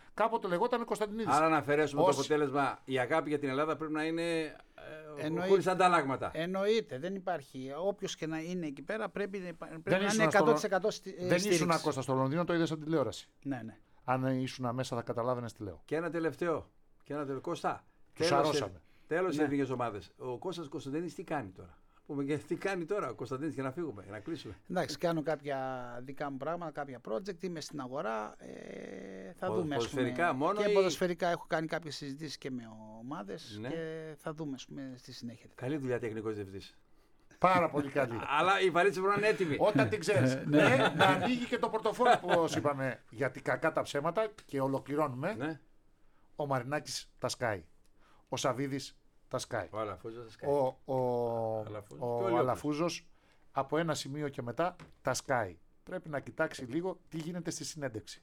κάποτε λεγόταν Κωνσταντινίδης. Άρα να αφαιρέσουμε Όσοι- το αποτέλεσμα, η αγάπη για την Ελλάδα πρέπει να είναι ε, Εννοείται. χωρίς ανταλλάγματα. Εννοείται, δεν υπάρχει. Όποιος και να είναι εκεί πέρα πρέπει, να υπά- πρέπει να είναι ήσουν στο- εκατό τοις εκατό στη, ε, Δεν στήριξη. ήσουν Κώστα στο Λονδίνο, το είδες στην τηλεόραση. Ναι, ναι. Αν ήσουν μέσα θα καταλάβαινες τι λέω. Και ένα τελευταίο. Και ένα τελευταίο. Κώστα. Τους τέλος αρρώσαμε. σε- Τέλος Ναι. οι εθνικές ομάδες. Ο Κώστας Κωνσταντίνης τι κάνει τώρα. Πούμε και τι κάνει τώρα ο Κωνσταντίνης για να φύγουμε, για να κλείσουμε. Εντάξει, κάνω κάποια δικά μου πράγματα, κάποια project, είμαι στην αγορά. Ε, θα Πο- δούμε. ας πούμε. ποδοσφαιρικά μόνο Και ή- ποδοσφαιρικά έχω κάνει κάποιες συζητήσεις και με ομάδες Ναι. και θα δούμε ας πούμε, στη συνέχεια. Καλή δουλειά τεχνικός διευθυντής. Πάρα πολύ καλή. Αλλά η βαλίτσα πρέπει να είναι έτοιμη. Όταν την ξέρεις. Ναι, να ανοίγει και το πορτοφόλι που όπως είπαμε, γιατί κακά τα ψέματα και ολοκληρώνουμε. Ναι. Ο Μαρινάκης τα σκάει. Ο Σαβίδης τα σκάει. Ο Αλαφούζος θα σκάει. Ο, ο, Αλαφούζος. Και ο όλοι Αλαφούζος από ένα σημείο και μετά τα σκάει. Πρέπει να κοιτάξει λίγο τι γίνεται στη συνέντευξη.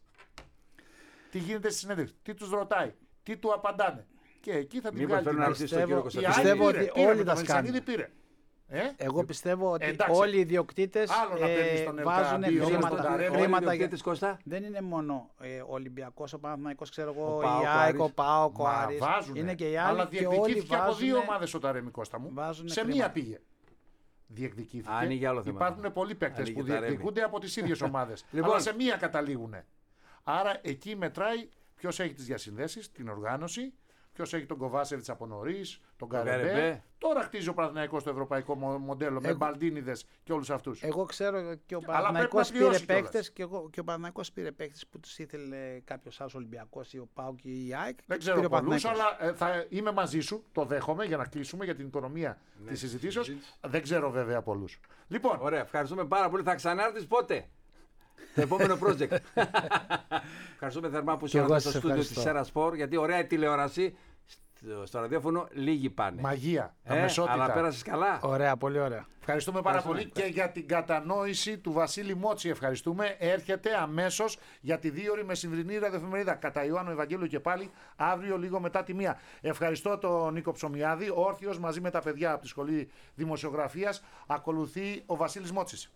Τι γίνεται στη συνέντευξη. Τι τους ρωτάει. Τι του απαντάνε. Και εκεί θα την Μήπως βγάλει πρέπει την να άλλη. ρωτήσει τον κύριο Η Κωνσταντίνη. άλλη Πιστεύω πήρε, ότι πήρε, όλοι με τα τον σκάνε. Μελισανίδη πήρε. Ε? Εγώ πιστεύω ότι Εντάξει. όλοι οι ιδιοκτήτες Άλλο να παίρνεις ε, τον βάζουν Ελκαμπή, όμως τον χρήματα, Ταρέλο, Όλοι οι χρήματα για... ιδιοκτήτες, Κώστα. Δεν είναι μόνο ε, ο Ολυμπιακός, ο Παναθηναϊκός, ξέρω Ο εγώ, ΠΑΟΚ, η ο ΑΕΚ, ο Άρης. ΠΑΟΚ, ο Μα Άρης. βάζουνε. Είναι και οι άλλοι Αλλά και όλοι διεκδικήθηκε από δύο βάζουνε- ομάδες ο Ταρέμι Κώστα μου. βάζουνε Σε χρήματα. μία πήγε. Διεκδικήθηκε. Ανοίγει άλλο θέμα. Υπάρχουν πολλοί παίκτες Ανοίγει που το Ταρέμι. διεκδικούνται από τις ίδιες ομάδες. Λοιπόν. Αλλά σε μία καταλήγουν. Άρα εκεί μετράει ποιος έχει τις διασυνδέσεις, την οργάνωση, ποιος έχει τον Κοβάσεβιτς από νωρίς, τον Καρεμπέ. Καρεμπέ. Τώρα χτίζει ο Παναθηναϊκός το ευρωπαϊκό μο- μοντέλο με Εγώ- Μπαλντίνιδες και όλους αυτούς. Εγώ ξέρω και ο πρέπει Παναθηναϊκός να πήρε πληρώσει κιόλας. παίκτες και, εγώ- και ο Παναθηναϊκός πήρε παίκτες που τους ήθελε κάποιος άλλος Ολυμπιακός ή ο ΠΑΟΚ ή η ΑΕΚ. Δεν και τους πήρε ξέρω ο πολλούς, Παναθηναϊκός. αλλά ε, θα είμαι μαζί σου, το δέχομαι για να κλείσουμε για την οικονομία Ναι, της συζητήσεως. συζήτηση. Δεν ξέρω βέβαια πολλούς. Λοιπόν, Ωραία, ευχαριστούμε πάρα πολύ. Θα ξανάρθεις πότε. Το επόμενο project. Ευχαριστούμε θερμά που Και εγώ ήσασταν στο σας στούντιο ευχαριστώ. της Σέρα Sport, γιατί ωραία η τηλεόραση. Στο, στο ραδιόφωνο λίγοι πάνε. μαγεία, Ε, αμεσότητα. αλλά πέρασες καλά. Ωραία, πολύ ωραία. Ευχαριστούμε πάρα Ευχαριστούμε. πολύ και για την κατανόηση του Βασίλη Μότση. Ευχαριστούμε. Έρχεται αμέσως για τη δύο ώρη μεσημβρινή ραδιοφημερίδα κατά Ιωάννου Ευαγγέλου και πάλι αύριο λίγο μετά τη μία. Ευχαριστώ τον Νίκο Ψωμιάδη. Όρθιος μαζί με τα παιδιά από τη Σχολή Δημοσιογραφίας ακολουθεί ο Βασίλης Μότσης.